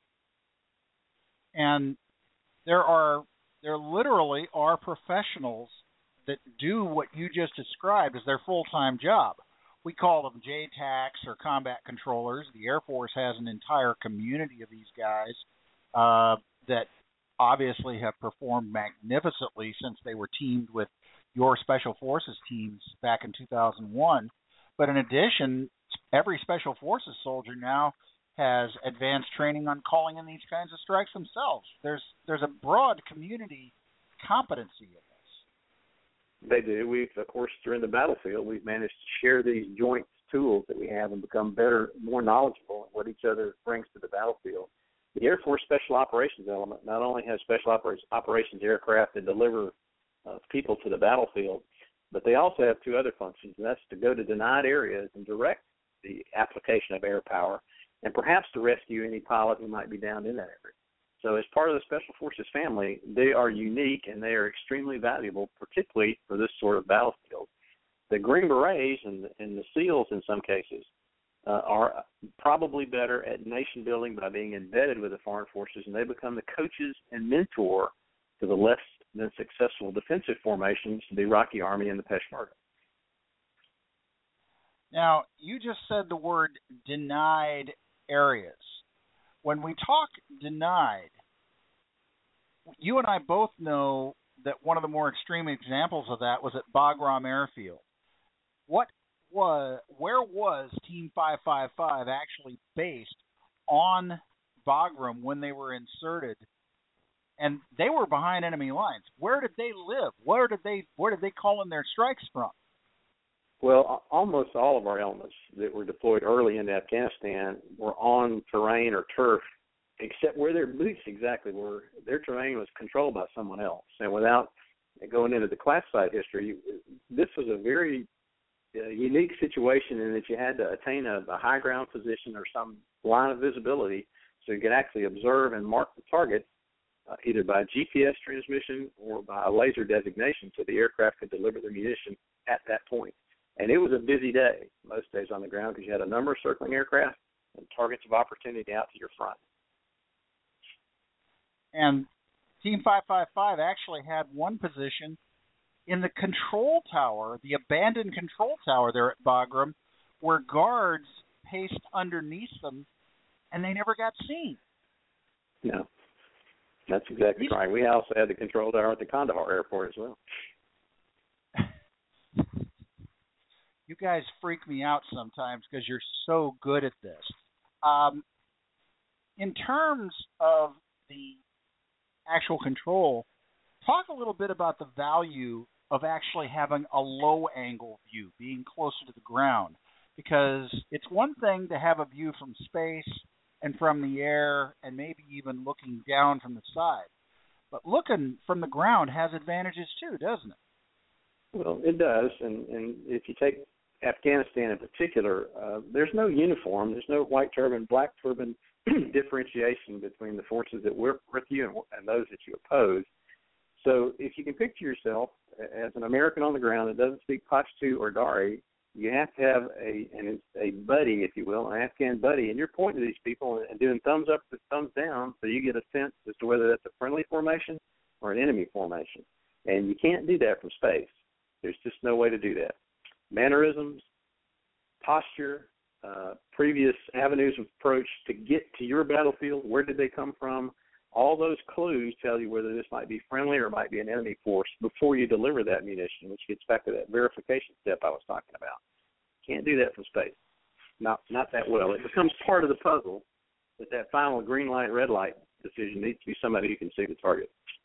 for. And there literally are professionals that do what you just described as their full-time job. We call them JTACs or combat controllers. The Air Force has an entire community of these guys that obviously have performed magnificently since they were teamed with your Special Forces teams back in 2001. But in addition, every Special Forces soldier now has advanced training on calling in these kinds of strikes themselves. There's a broad community competency in this. They do. We've, of course, during the battlefield, we've managed to share these joint tools that we have and become better, more knowledgeable in what each other brings to the battlefield. The Air Force Special Operations element not only has special operations aircraft that deliver people to the battlefield, but they also have two other functions, and that's to go to denied areas and direct the application of air power and perhaps to rescue any pilot who might be down in that area. So as part of the Special Forces family, they are unique and they are extremely valuable, particularly for this sort of battlefield. The Green Berets and the SEALs in some cases are probably better at nation building by being embedded with the foreign forces, and they become the coaches and mentor to the less than successful defensive formations, the Iraqi army and the Peshmerga. Now, you just said the word denied areas. When we talk denied, you and I both know that one of the more extreme examples of that was at Bagram Airfield. Where was Team 555 actually based on Bagram when they were inserted? and they were behind enemy lines. Where did they live? Where did they call in their strikes from? Well, almost all of our elements that were deployed early into Afghanistan were on terrain or turf, except where their boots exactly were. Their terrain was controlled by someone else. And without going into the classified history, this was a very unique situation in that you had to attain a high ground position or some line of visibility so you could actually observe and mark the target either by GPS transmission or by a laser designation so the aircraft could deliver their munition at that point. And it was a busy day most days on the ground because you had a number of circling aircraft and targets of opportunity out to your front. And Team 555 actually had one position in the control tower, the abandoned control tower there at Bagram, where guards paced underneath them, and they never got seen. No, that's exactly right. We also had the control tower at the Kandahar airport as well. You guys freak me out sometimes because you're so good at this. In terms of the actual control, talk a little bit about the value of actually having a low-angle view, being closer to the ground, because it's one thing to have a view from space and from the air and maybe even looking down from the side. But looking from the ground has advantages too, doesn't it? Well, it does, and if you take Afghanistan in particular, there's no uniform, there's no white turban, black turban differentiation between the forces that work with you and those that you oppose. So if you can picture yourself as an American on the ground that doesn't speak Pashto or Dari, you have to have a buddy, if you will, an Afghan buddy, and you're pointing to these people and doing thumbs up to thumbs down so you get a sense as to whether that's a friendly formation or an enemy formation. And you can't do that from space. There's just no way to do that. Mannerisms, posture, previous avenues of approach to get to your battlefield, where did they come from? All those clues tell you whether this might be friendly or might be an enemy force before you deliver that munition, which gets back to that verification step I was talking about. Can't do that from space. Not that well. It becomes part of the puzzle, but that final green light, red light decision needs to be somebody who can see the target.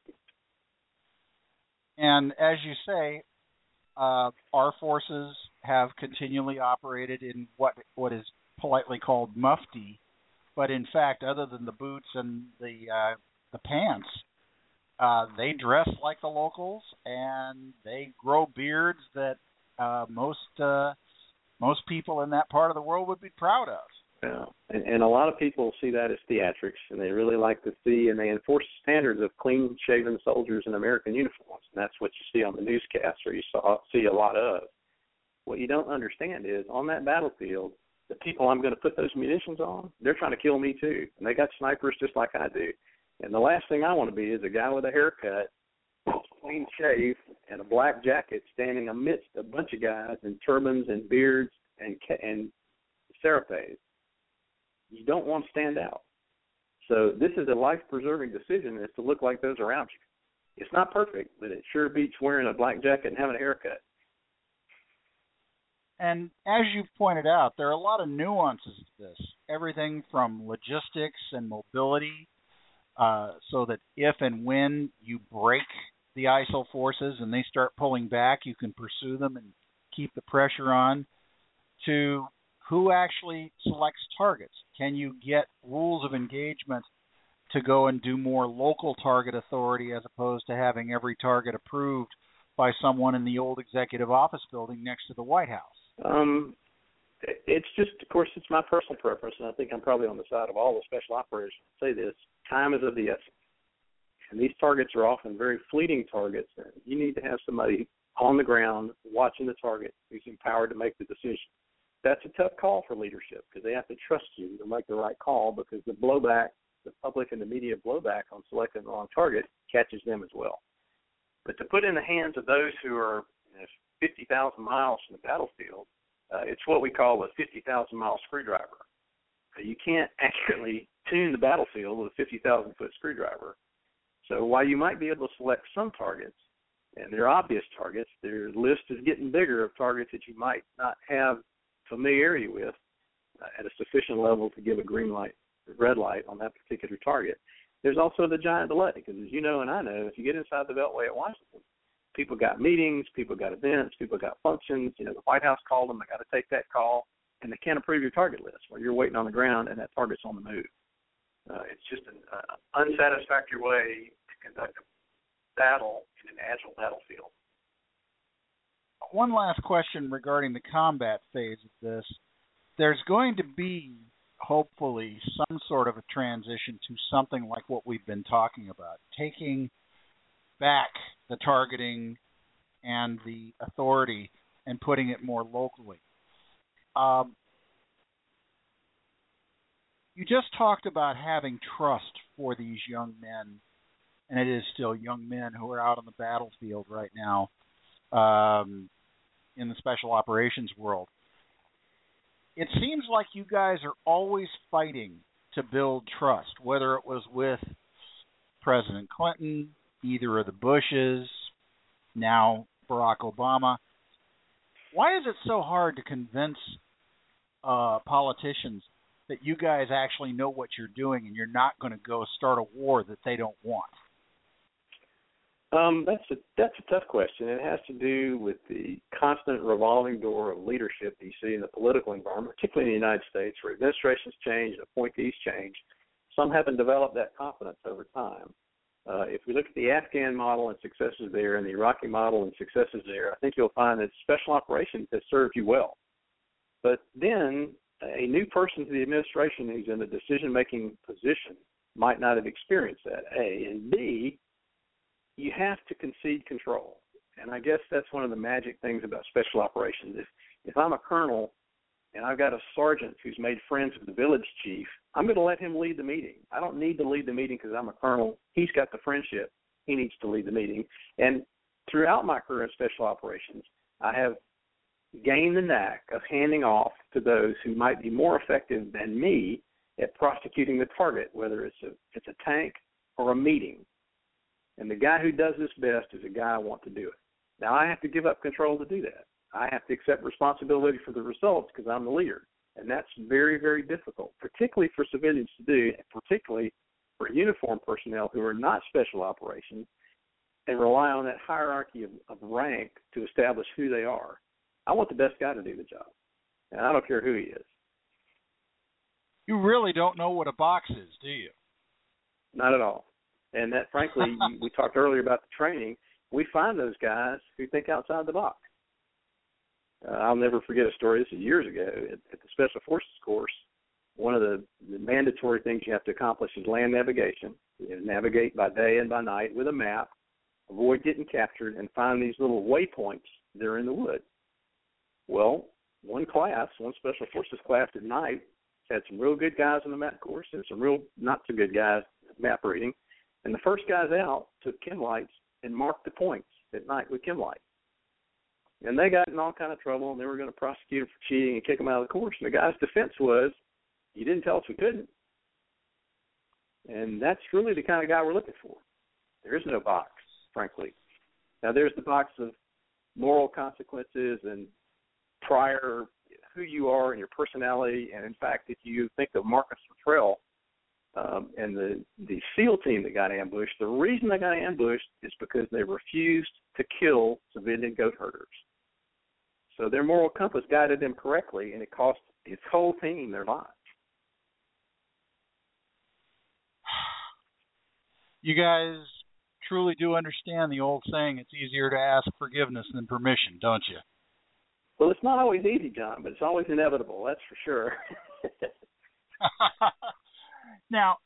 And as you say, our forces have continually operated in what is politely called mufti, but in fact, other than the boots and the pants, they dress like the locals and they grow beards that most people in that part of the world would be proud of. Yeah, and a lot of people see that as theatrics, and they really like to see, and they enforce standards of clean-shaven soldiers in American uniforms, and that's what you see on the newscasts, or you see a lot of. What you don't understand is, on that battlefield, the people I'm going to put those munitions on, they're trying to kill me too, and they got snipers just like I do. And the last thing I want to be is a guy with a haircut, clean shave, and a black jacket standing amidst a bunch of guys in turbans and beards and serapes. You don't want to stand out. So this is a life-preserving decision is to look like those around you. It's not perfect, but it sure beats wearing a black jacket and having a haircut. And as you've pointed out, there are a lot of nuances to this. Everything from logistics and mobility, so that if and when you break the ISIL forces and they start pulling back, you can pursue them and keep the pressure on, to who actually selects targets. Can you get rules of engagement to go and do more local target authority as opposed to having every target approved by someone in the old executive office building next to the White House? It's just, of course, it's my personal preference, and I think I'm probably on the side of all the special operators who say this. Time is of the essence. And these targets are often very fleeting targets. And you need to have somebody on the ground watching the target who's empowered to make the decision. That's a tough call for leadership because they have to trust you to make the right call because the blowback, the public and the media blowback on selecting the wrong target catches them as well. But to put in the hands of those who are 50,000 miles from the battlefield, it's what we call a 50,000-mile screwdriver. You can't accurately tune the battlefield with a 50,000-foot screwdriver. So while you might be able to select some targets, and they're obvious targets, their list is getting bigger of targets that you might not have familiarity with at a sufficient level to give a green light, red light on that particular target. there's also the giant delay, because as you know and I know, if you get inside the Beltway at Washington, people got meetings, people got events, people got functions. The White House called them. They got to take that call, and they can't approve your target list while you're waiting on the ground and that target's on the move. It's just an unsatisfactory way to conduct a battle in an agile battlefield. One last question regarding the combat phase of this. There's going to be, hopefully, some sort of a transition to something like what we've been talking about, taking back the targeting and the authority and putting it more locally. You just talked about having trust for these young men, and it is still young men who are out on the battlefield right now in the special operations world. It seems like you guys are always fighting to build trust, whether it was with President Clinton, either of the Bushes, now Barack Obama. Why is it so hard to convince politicians that you guys actually know what you're doing and you're not going to go start a war that they don't want? That's a tough question. It has to do with the constant revolving door of leadership that you see in the political environment, particularly in the United States, where administrations change and appointees change. Some haven't developed that confidence over time. If we look at the Afghan model and successes there and the Iraqi model and successes there, I think you'll find that special operations has served you well. But then a new person to the administration who's in a decision-making position might not have experienced that, A. And B, you have to concede control. And I guess that's one of the magic things about special operations. If I'm a colonel and I've got a sergeant who's made friends with the village chief, I'm going to let him lead the meeting. I don't need to lead the meeting because I'm a colonel. He's got the friendship. He needs to lead the meeting. And throughout my career in special operations, I have gained the knack of handing off to those who might be more effective than me at prosecuting the target, whether it's a tank or a meeting. And the guy who does this best is a guy I want to do it. Now, I have to give up control to do that. I have to accept responsibility for the results because I'm the leader. And that's very, very difficult, particularly for civilians to do, and particularly for uniformed personnel who are not special operations and rely on that hierarchy of rank to establish who they are. I want the best guy to do the job, and I don't care who he is. You really don't know what a box is, do you? Not at all. And that, frankly, we talked earlier about the training. We find those guys who think outside the box. I'll never forget a story. This is years ago at the Special Forces course. One of the mandatory things you have to accomplish is land navigation. You navigate by day and by night with a map, avoid getting captured, and find these little waypoints that are in the wood. Well, one Special Forces class at night had some real good guys on the map course and some real not so good guys at map reading. And the first guys out took chem lights and marked the points at night with chem lights. And they got in all kind of trouble, and they were going to prosecute them for cheating and kick them out of the course. And the guy's defense was, you didn't tell us we couldn't. And that's really the kind of guy we're looking for. There is no box, frankly. Now, there's the box of moral consequences and prior who you are and your personality. And, in fact, if you think of Marcus Luttrell and the SEAL team that got ambushed, the reason they got ambushed is because they refused to kill civilian goat herders. So their moral compass guided them correctly, and it cost his whole team their lives. You guys truly do understand the old saying, it's easier to ask forgiveness than permission, don't you? Well, it's not always easy, John, but it's always inevitable, that's for sure. Now,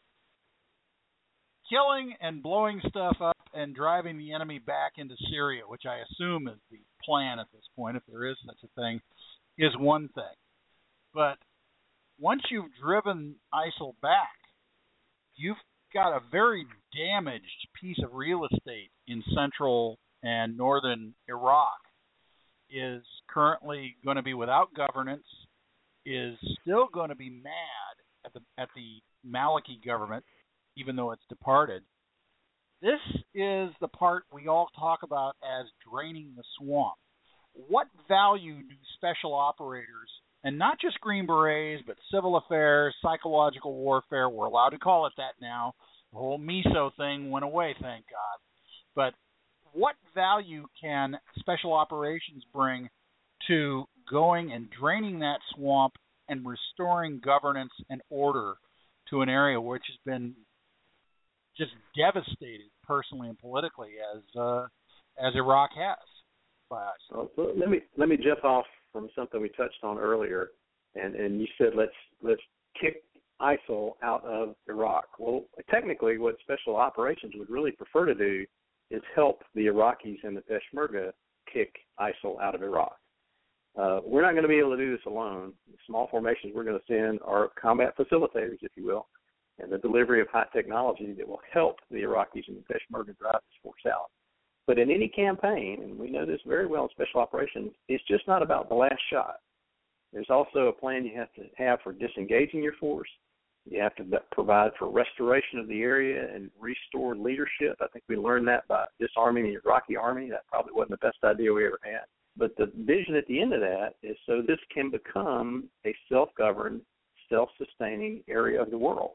killing and blowing stuff up and driving the enemy back into Syria, which I assume is the plan at this point, if there is such a thing, is one thing. But once you've driven ISIL back, you've got a very damaged piece of real estate in central and northern Iraq, is currently going to be without governance, is still going to be mad at the Maliki government, even though it's departed. This is the part we all talk about as draining the swamp. What value do special operators, and not just Green Berets, but civil affairs, psychological warfare, we're allowed to call it that now, The whole MISO thing went away, thank God. But what value can special operations bring to going and draining that swamp and restoring governance and order to an area which has been just devastated personally and politically as Iraq has by ISIL? So let me jump off from something we touched on earlier, and you said let's kick ISIL out of Iraq. Well, technically, what special operations would really prefer to do is help the Iraqis and the Peshmerga kick ISIL out of Iraq. We're not going to be able to do this alone. The small formations we're going to send are combat facilitators, if you will, and the delivery of high technology that will help the Iraqis and the Peshmerga drive this force out. But in any campaign, and we know this very well in special operations, it's just not about the last shot. There's also a plan you have to have for disengaging your force. You have to provide for restoration of the area and restore leadership. I think we learned that by disarming the Iraqi army. That probably wasn't the best idea we ever had. But the vision at the end of that is so this can become a self-governed, self-sustaining area of the world.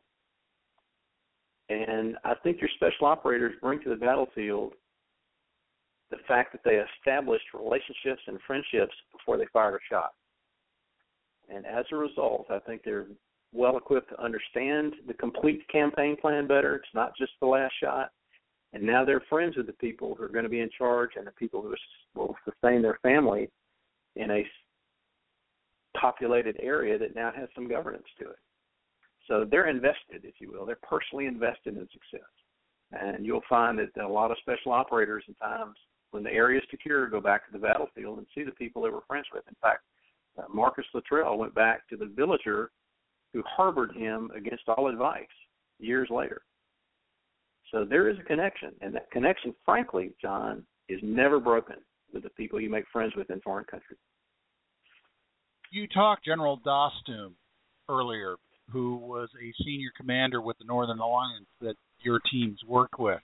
And I think your special operators bring to the battlefield the fact that they established relationships and friendships before they fired a shot. And as a result, I think they're well equipped to understand the complete campaign plan better. It's not just the last shot. And now they're friends with the people who are going to be in charge and the people who will sustain their family in a populated area that now has some governance to it. So they're invested, if you will. They're personally invested in success. And you'll find that a lot of special operators in times when the area is secure go back to the battlefield and see the people they were friends with. In fact, Marcus Luttrell went back to the villager who harbored him against all advice years later. So there is a connection, and that connection, frankly, John, is never broken with the people you make friends with in foreign countries. You talked General Dostum earlier, who was a senior commander with the Northern Alliance that your teams worked with.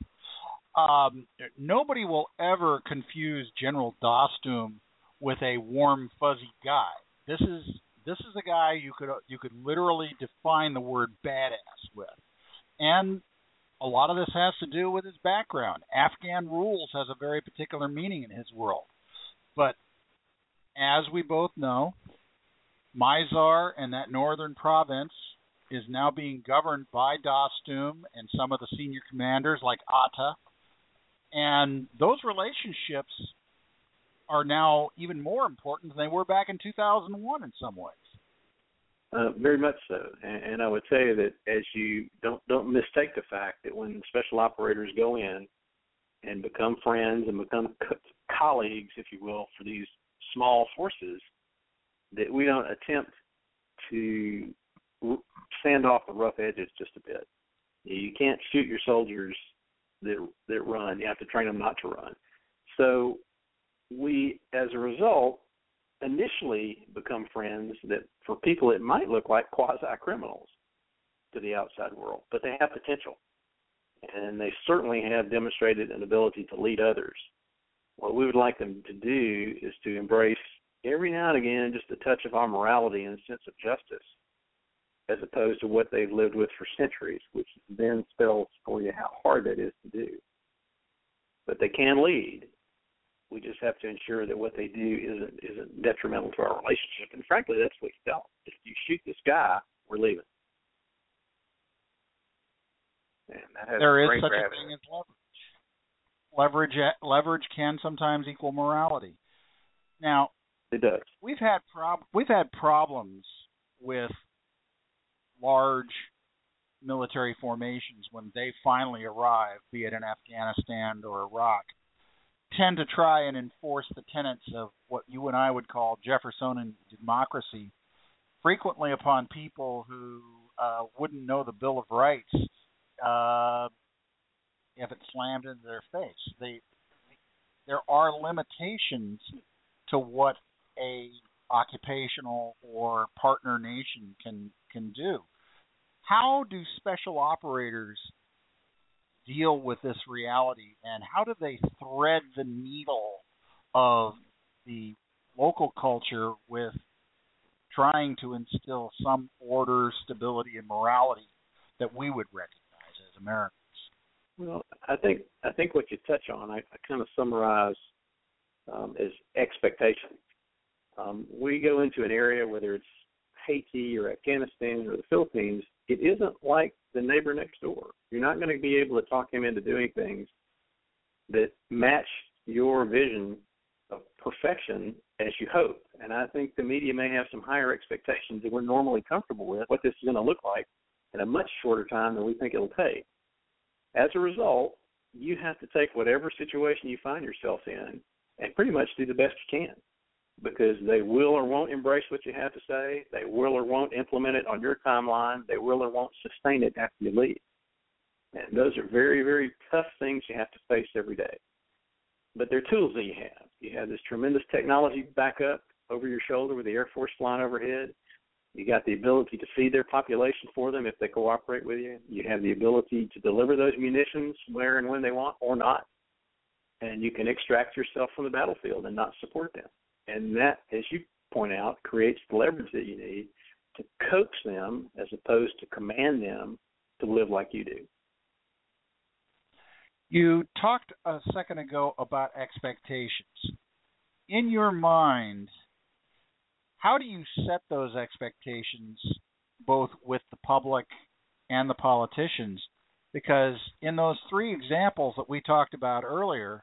Nobody will ever confuse General Dostum with a warm, fuzzy guy. This is a guy you could literally define the word badass with, and a lot of this has to do with his background. Afghan rules has a very particular meaning in his world, but as we both know, Mizar and that northern province is now being governed by Dostum and some of the senior commanders like Atta. And those relationships are now even more important than they were back in 2001 in some ways. Very much so. And I would tell you that as you don't mistake the fact that when special operators go in and become friends and become colleagues, if you will, for these small forces, that we don't attempt to sand off the rough edges just a bit. You can't shoot your soldiers that run. You have to train them not to run. So we, as a result, initially become friends that for people it might look like quasi-criminals to the outside world, but they have potential. And they certainly have demonstrated an ability to lead others. What we would like them to do is to embrace every now and again just a touch of our morality and sense of justice, as opposed to what they've lived with for centuries, which then spells for you how hard that is to do. But they can lead. We just have to ensure that what they do isn't detrimental to our relationship. And frankly, that's what we felt. If you shoot this guy, we're leaving. And that has there is great such gravity. a thing as leverage. Leverage can sometimes equal morality. Now, it does. We've had problems with large military formations when they finally arrive, be it in Afghanistan or Iraq, tend to try and enforce the tenets of what you and I would call Jeffersonian democracy, frequently upon people who wouldn't know the Bill of Rights if it slammed into their face. There are limitations to what a occupational or partner nation can do. How do special operators deal with this reality, and how do they thread the needle of the local culture with trying to instill some order, stability, and morality that we would recognize as Americans? Well, I think what you touch on, I kind of summarize as expectations. We go into an area, whether it's Haiti or Afghanistan or the Philippines, it isn't like the neighbor next door. You're not going to be able to talk him into doing things that match your vision of perfection as you hope. And I think the media may have some higher expectations than we're normally comfortable with what this is going to look like in a much shorter time than we think it'll take. As a result, you have to take whatever situation you find yourself in and pretty much do the best you can, because they will or won't embrace what you have to say. They will or won't implement it on your timeline. They will or won't sustain it after you leave. And those are very, very tough things you have to face every day. But they're tools that you have. You have this tremendous technology backup over your shoulder with the Air Force flying overhead. You got the ability to feed their population for them if they cooperate with you. You have the ability to deliver those munitions where and when they want or not. And you can extract yourself from the battlefield and not support them. And that, as you point out, creates the leverage that you need to coax them as opposed to command them to live like you do. You talked a second ago about expectations. In your mind, how do you set those expectations both with the public and the politicians? Because in those three examples that we talked about earlier,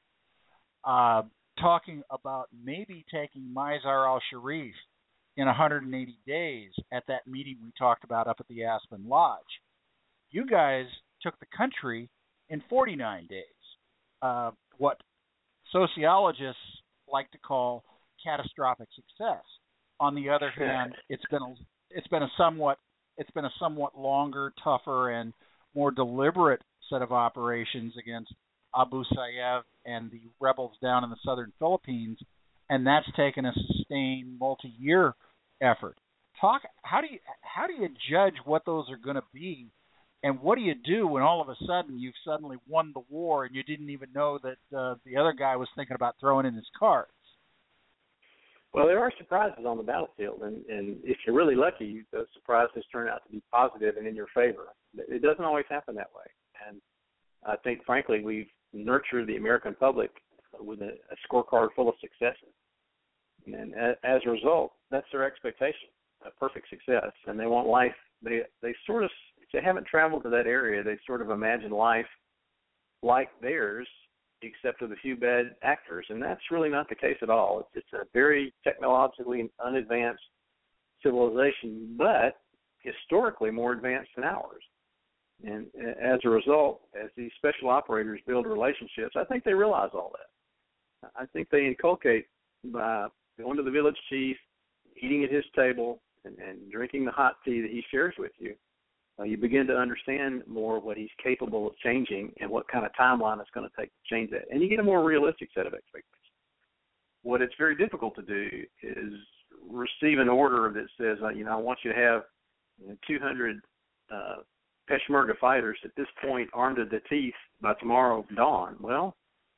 talking about maybe taking Mazar al-Sharif in 180 days at that meeting we talked about up at the Aspen Lodge, you guys took the country in 49 days, what sociologists like to call catastrophic success. On the other hand, it's been a somewhat longer, tougher, and more deliberate set of operations against Abu Sayyaf and the rebels down in the southern Philippines, and that's taken a sustained multi-year effort. How do you judge what those are going to be, and what do you do when all of a sudden you've suddenly won the war and you didn't even know that the other guy was thinking about throwing in his cards? Well, there are surprises on the battlefield, and if you're really lucky, those surprises turn out to be positive and in your favor. It doesn't always happen that way, and I think, frankly, we've nurtured the American public with a scorecard full of successes, and as a result, that's their expectation, a perfect success, and they want life. They sort of, if they haven't traveled to that area, they sort of imagine life like theirs, except with a few bad actors, and that's really not the case at all. It's a very technologically unadvanced civilization, but historically more advanced than ours. And as a result, as these special operators build relationships, I think they realize all that. I think they inculcate by going to the village chief, eating at his table, and drinking the hot tea that he shares with you. You begin to understand more what he's capable of changing and what kind of timeline it's going to take to change that. And you get a more realistic set of expectations. What it's very difficult to do is receive an order that says, I want you to have 200 Peshmerga fighters at this point armed to the teeth by tomorrow dawn. Well,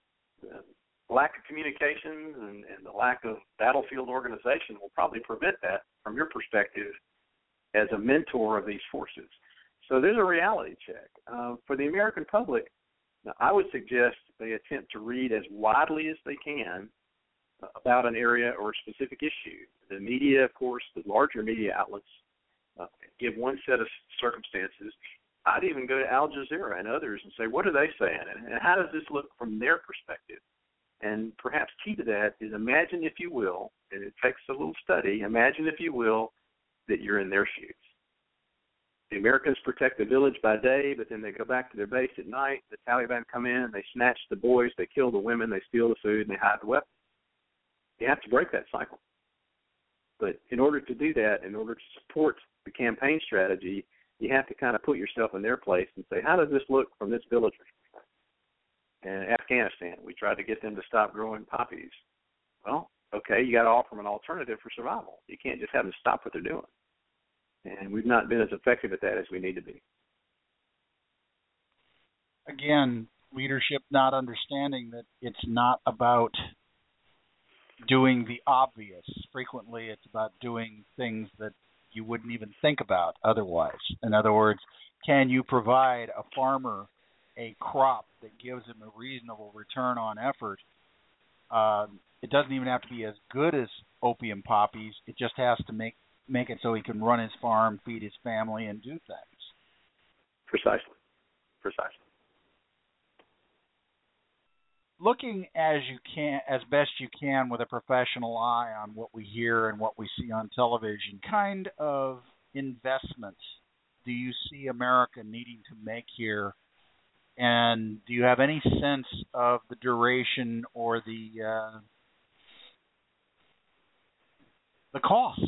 the lack of communication and the lack of battlefield organization will probably prevent that from your perspective as a mentor of these forces. So there's a reality check. For the American public, I would suggest they attempt to read as widely as they can about an area or a specific issue. The media, of course, the larger media outlets give one set of circumstances. I'd even go to Al Jazeera and others and say, what are they saying? And how does this look from their perspective? And perhaps key to that is imagine, if you will, and it takes a little study, imagine, if you will, that you're in their shoes. The Americans protect the village by day, but then they go back to their base at night. The Taliban come in, they snatch the boys, they kill the women, they steal the food, and they hide the weapons. You have to break that cycle. But in order to do that, in order to support the campaign strategy, you have to kind of put yourself in their place and say, how does this look from this villager's perspective? And Afghanistan, we tried to get them to stop growing poppies. Well, okay, you got to offer them an alternative for survival. You can't just have them stop what they're doing. And we've not been as effective at that as we need to be. Again, leadership not understanding that it's not about doing the obvious. Frequently, it's about doing things that you wouldn't even think about otherwise. In other words, can you provide a farmer a crop that gives him a reasonable return on effort. It doesn't even have to be as good as opium poppies. It just has to make it so he can run his farm, feed his family, and do things. Precisely. Looking as best you can with a professional eye on what we hear and what we see on television, kind of investments do you see America needing to make here? And do you have any sense of the duration or the costs?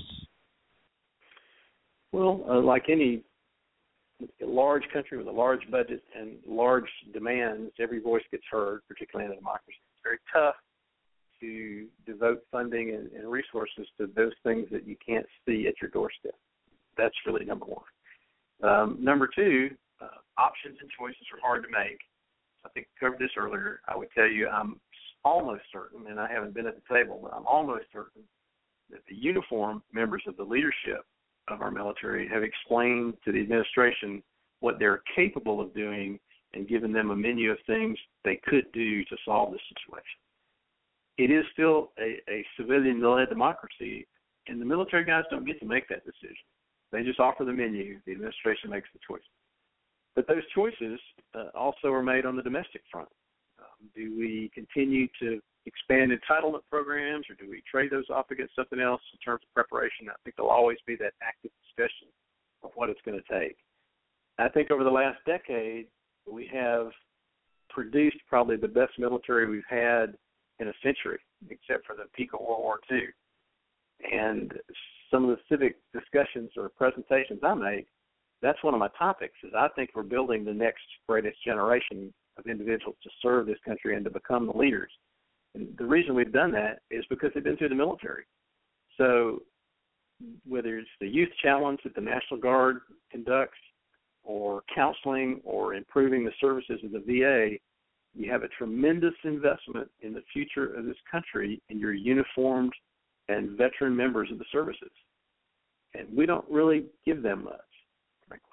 Well, like any large country with a large budget and large demands, every voice gets heard, particularly in a democracy. It's very tough to devote funding and resources to those things that you can't see at your doorstep. That's really number one. Number two, options and choices are hard to make. I think I covered this earlier. I would tell you I'm almost certain, and I haven't been at the table, but I'm almost certain that the uniformed members of the leadership of our military have explained to the administration what they're capable of doing and given them a menu of things they could do to solve this situation. It is still a civilian-led democracy, and the military guys don't get to make that decision. They just offer the menu. The administration makes the choices. But those choices also are made on the domestic front. Do we continue to expand entitlement programs, or do we trade those off against something else in terms of preparation? I think there'll always be that active discussion of what it's going to take. I think over the last decade, we have produced probably the best military we've had in a century, except for the peak of World War II. And some of the civic discussions or presentations I make, that's one of my topics, is I think we're building the next greatest generation of individuals to serve this country and to become the leaders. And the reason we've done that is because they've been through the military. So whether it's the youth challenge that the National Guard conducts, or counseling, or improving the services of the VA, you have a tremendous investment in the future of this country in your uniformed and veteran members of the services. And we don't really give them much, frankly.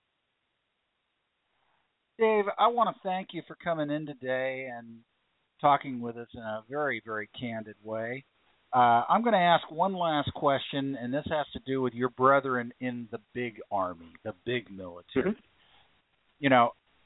Dave, I want to thank you for coming in today and talking with us in a very, very candid way. I'm going to ask one last question, and this has to do with your brethren in the big army, the big military. Mm-hmm. You know,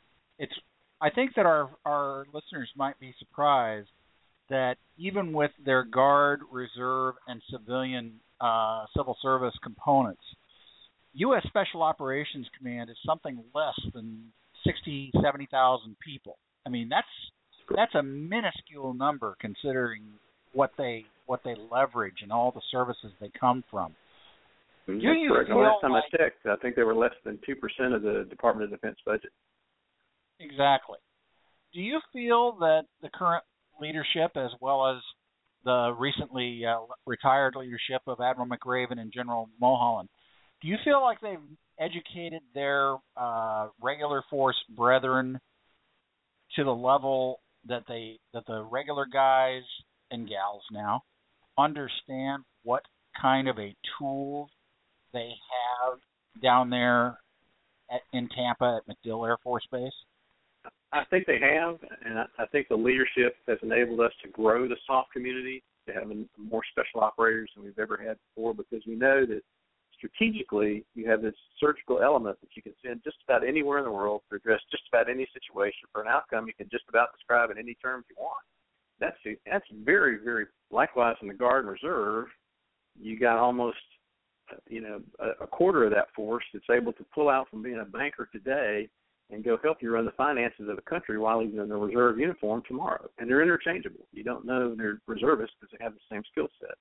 I think that our listeners might be surprised that even with their Guard, Reserve, and civilian civil service components, U.S. Special Operations Command is something less than 60, 70,000 people. I mean, that's a minuscule number considering what they leverage and all the services they come from. Do you correct. The last time I checked, I think they were less than 2% of the Department of Defense budget. Exactly. Do you feel that the current leadership, as well as the recently retired leadership of Admiral McRaven and General Mulholland, do you feel like they've educated their regular force brethren to the level that the regular guys and gals now understand what kind of a tool they have down there in Tampa at MacDill Air Force Base? I think they have, and I think the leadership has enabled us to grow the SOF community, to have more special operators than we've ever had before, because we know that strategically you have this surgical element that you can send just about anywhere in the world to address just about any situation for an outcome you can just about describe in any terms you want. That's very, very, likewise in the Guard and Reserve, you got almost a quarter of that force that's able to pull out from being a banker today and go help you run the finances of the country while he's in the reserve uniform tomorrow. And they're interchangeable. You don't know they're reservists because they have the same skill set.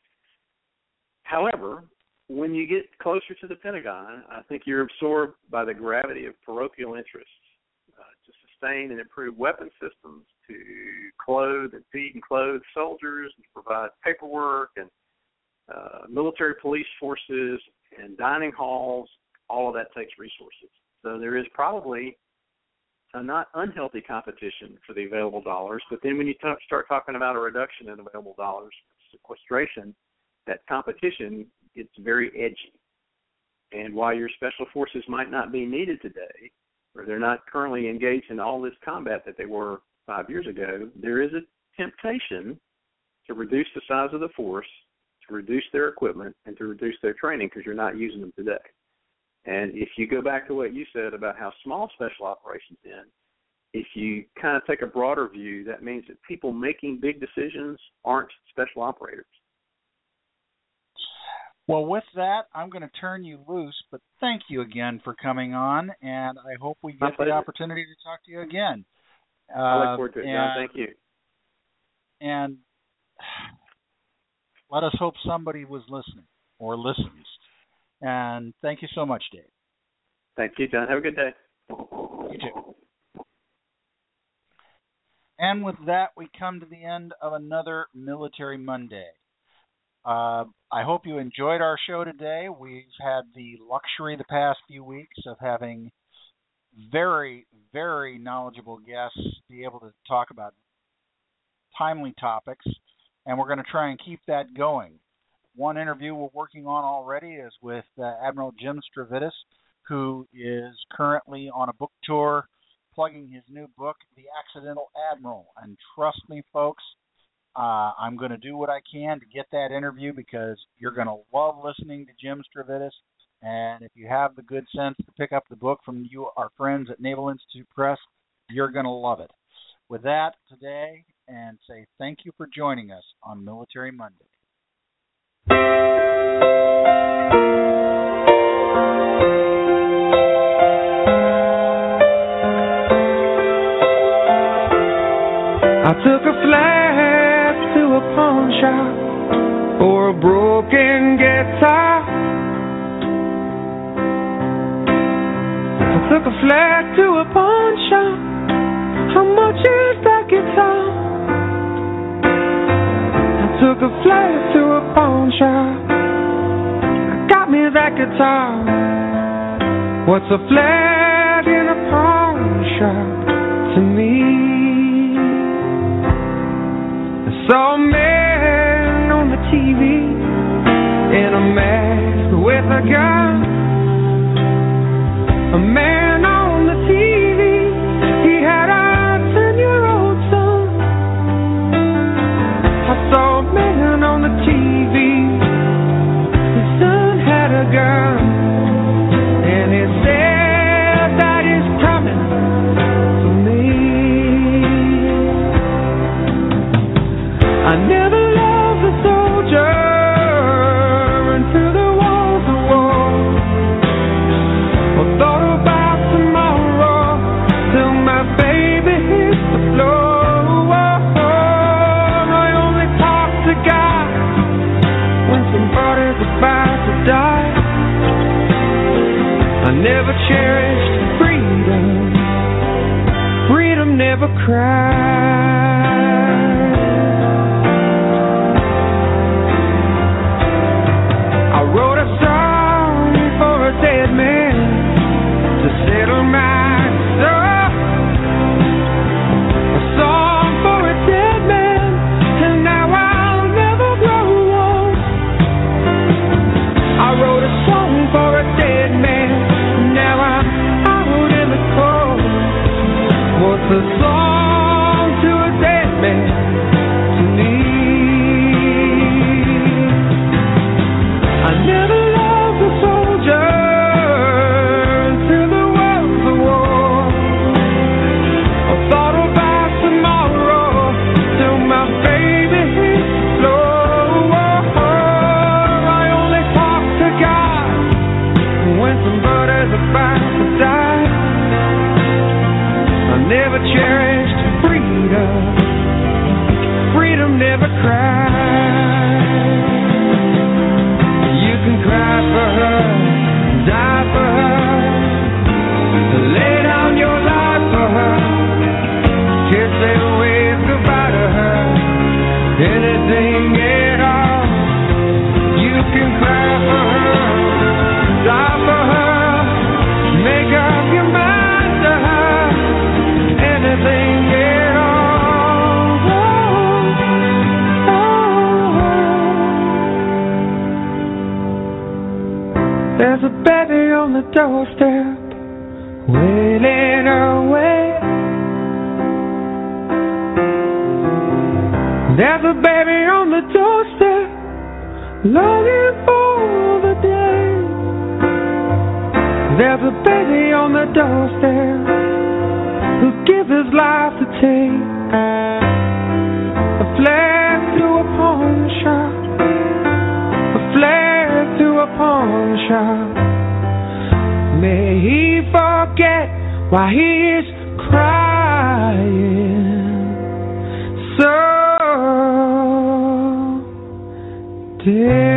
However, when you get closer to the Pentagon, I think you're absorbed by the gravity of parochial interests to sustain and improve weapon systems, to clothe and feed and clothe soldiers, and to provide paperwork and military police forces and dining halls. All of that takes resources. So there is probably a not unhealthy competition for the available dollars, but then when you start talking about a reduction in available dollars, sequestration, that competition gets very edgy. And while your special forces might not be needed today, or they're not currently engaged in all this combat that they were 5 years ago, there is a temptation to reduce the size of the force, to reduce their equipment, and to reduce their training because you're not using them today. And if you go back to what you said about how small special operations end, if you kind of take a broader view, that means that people making big decisions aren't special operators. Well, with that, I'm going to turn you loose, but thank you again for coming on, and I hope we get the opportunity to talk to you again. I look forward to it, John. Thank you. And let us hope somebody was listening or listens. And thank you so much, Dave. Thank you, John. Have a good day. You too. And with that, we come to the end of another Military Monday. I hope you enjoyed our show today. We've had the luxury the past few weeks of having very, very knowledgeable guests be able to talk about timely topics, and we're going to try and keep that going. One interview we're working on already is with Admiral Jim Stavridis, who is currently on a book tour plugging his new book, The Accidental Admiral. And trust me, folks, I'm going to do what I can to get that interview because you're going to love listening to Jim Stavridis. And if you have the good sense to pick up the book from our friends at Naval Institute Press, you're going to love it. With that today, and say thank you for joining us on Military Monday. I took a flag to a pawn shop for a broken guitar. I took a flag to a pawn shop. How much is that guitar? I took a flag to a pawn shop. Got me that guitar. What's a flag in a pawn shop to me? Saw a man on the TV in a mask with a gun. A man on the TV, he had a 10-year-old son. I saw a man on the TV, his son had a gun, and he said that he's coming for me. I never loved a soldier until there was a war, or thought about tomorrow till my baby hits the floor. I only talk to God when somebody's about to die. I never cherished freedom. Freedom never cried. Wrote a song for a dead man to settle my soul. A song for a dead man, and now I'll never grow old. I wrote a song for a dead man, now I'm out in the cold. What's a song to a dead man to me? I never loved a soldier until there was a war, or thought about tomorrow till my baby hit the floor. I only talk to God when somebody's about to die. I never cherished freedom. Freedom never cried. Cry for her, die for her, lay down your life for her, kiss and wave goodbye to her, anything at all. You can cry for her, die for her, make up your mind to her, anything at all. longing for the day. There's a baby on the doorstep who'll give his life to take. A flag to a pawn shop, a flag to a pawn shop. May he forget why he is crying so dear.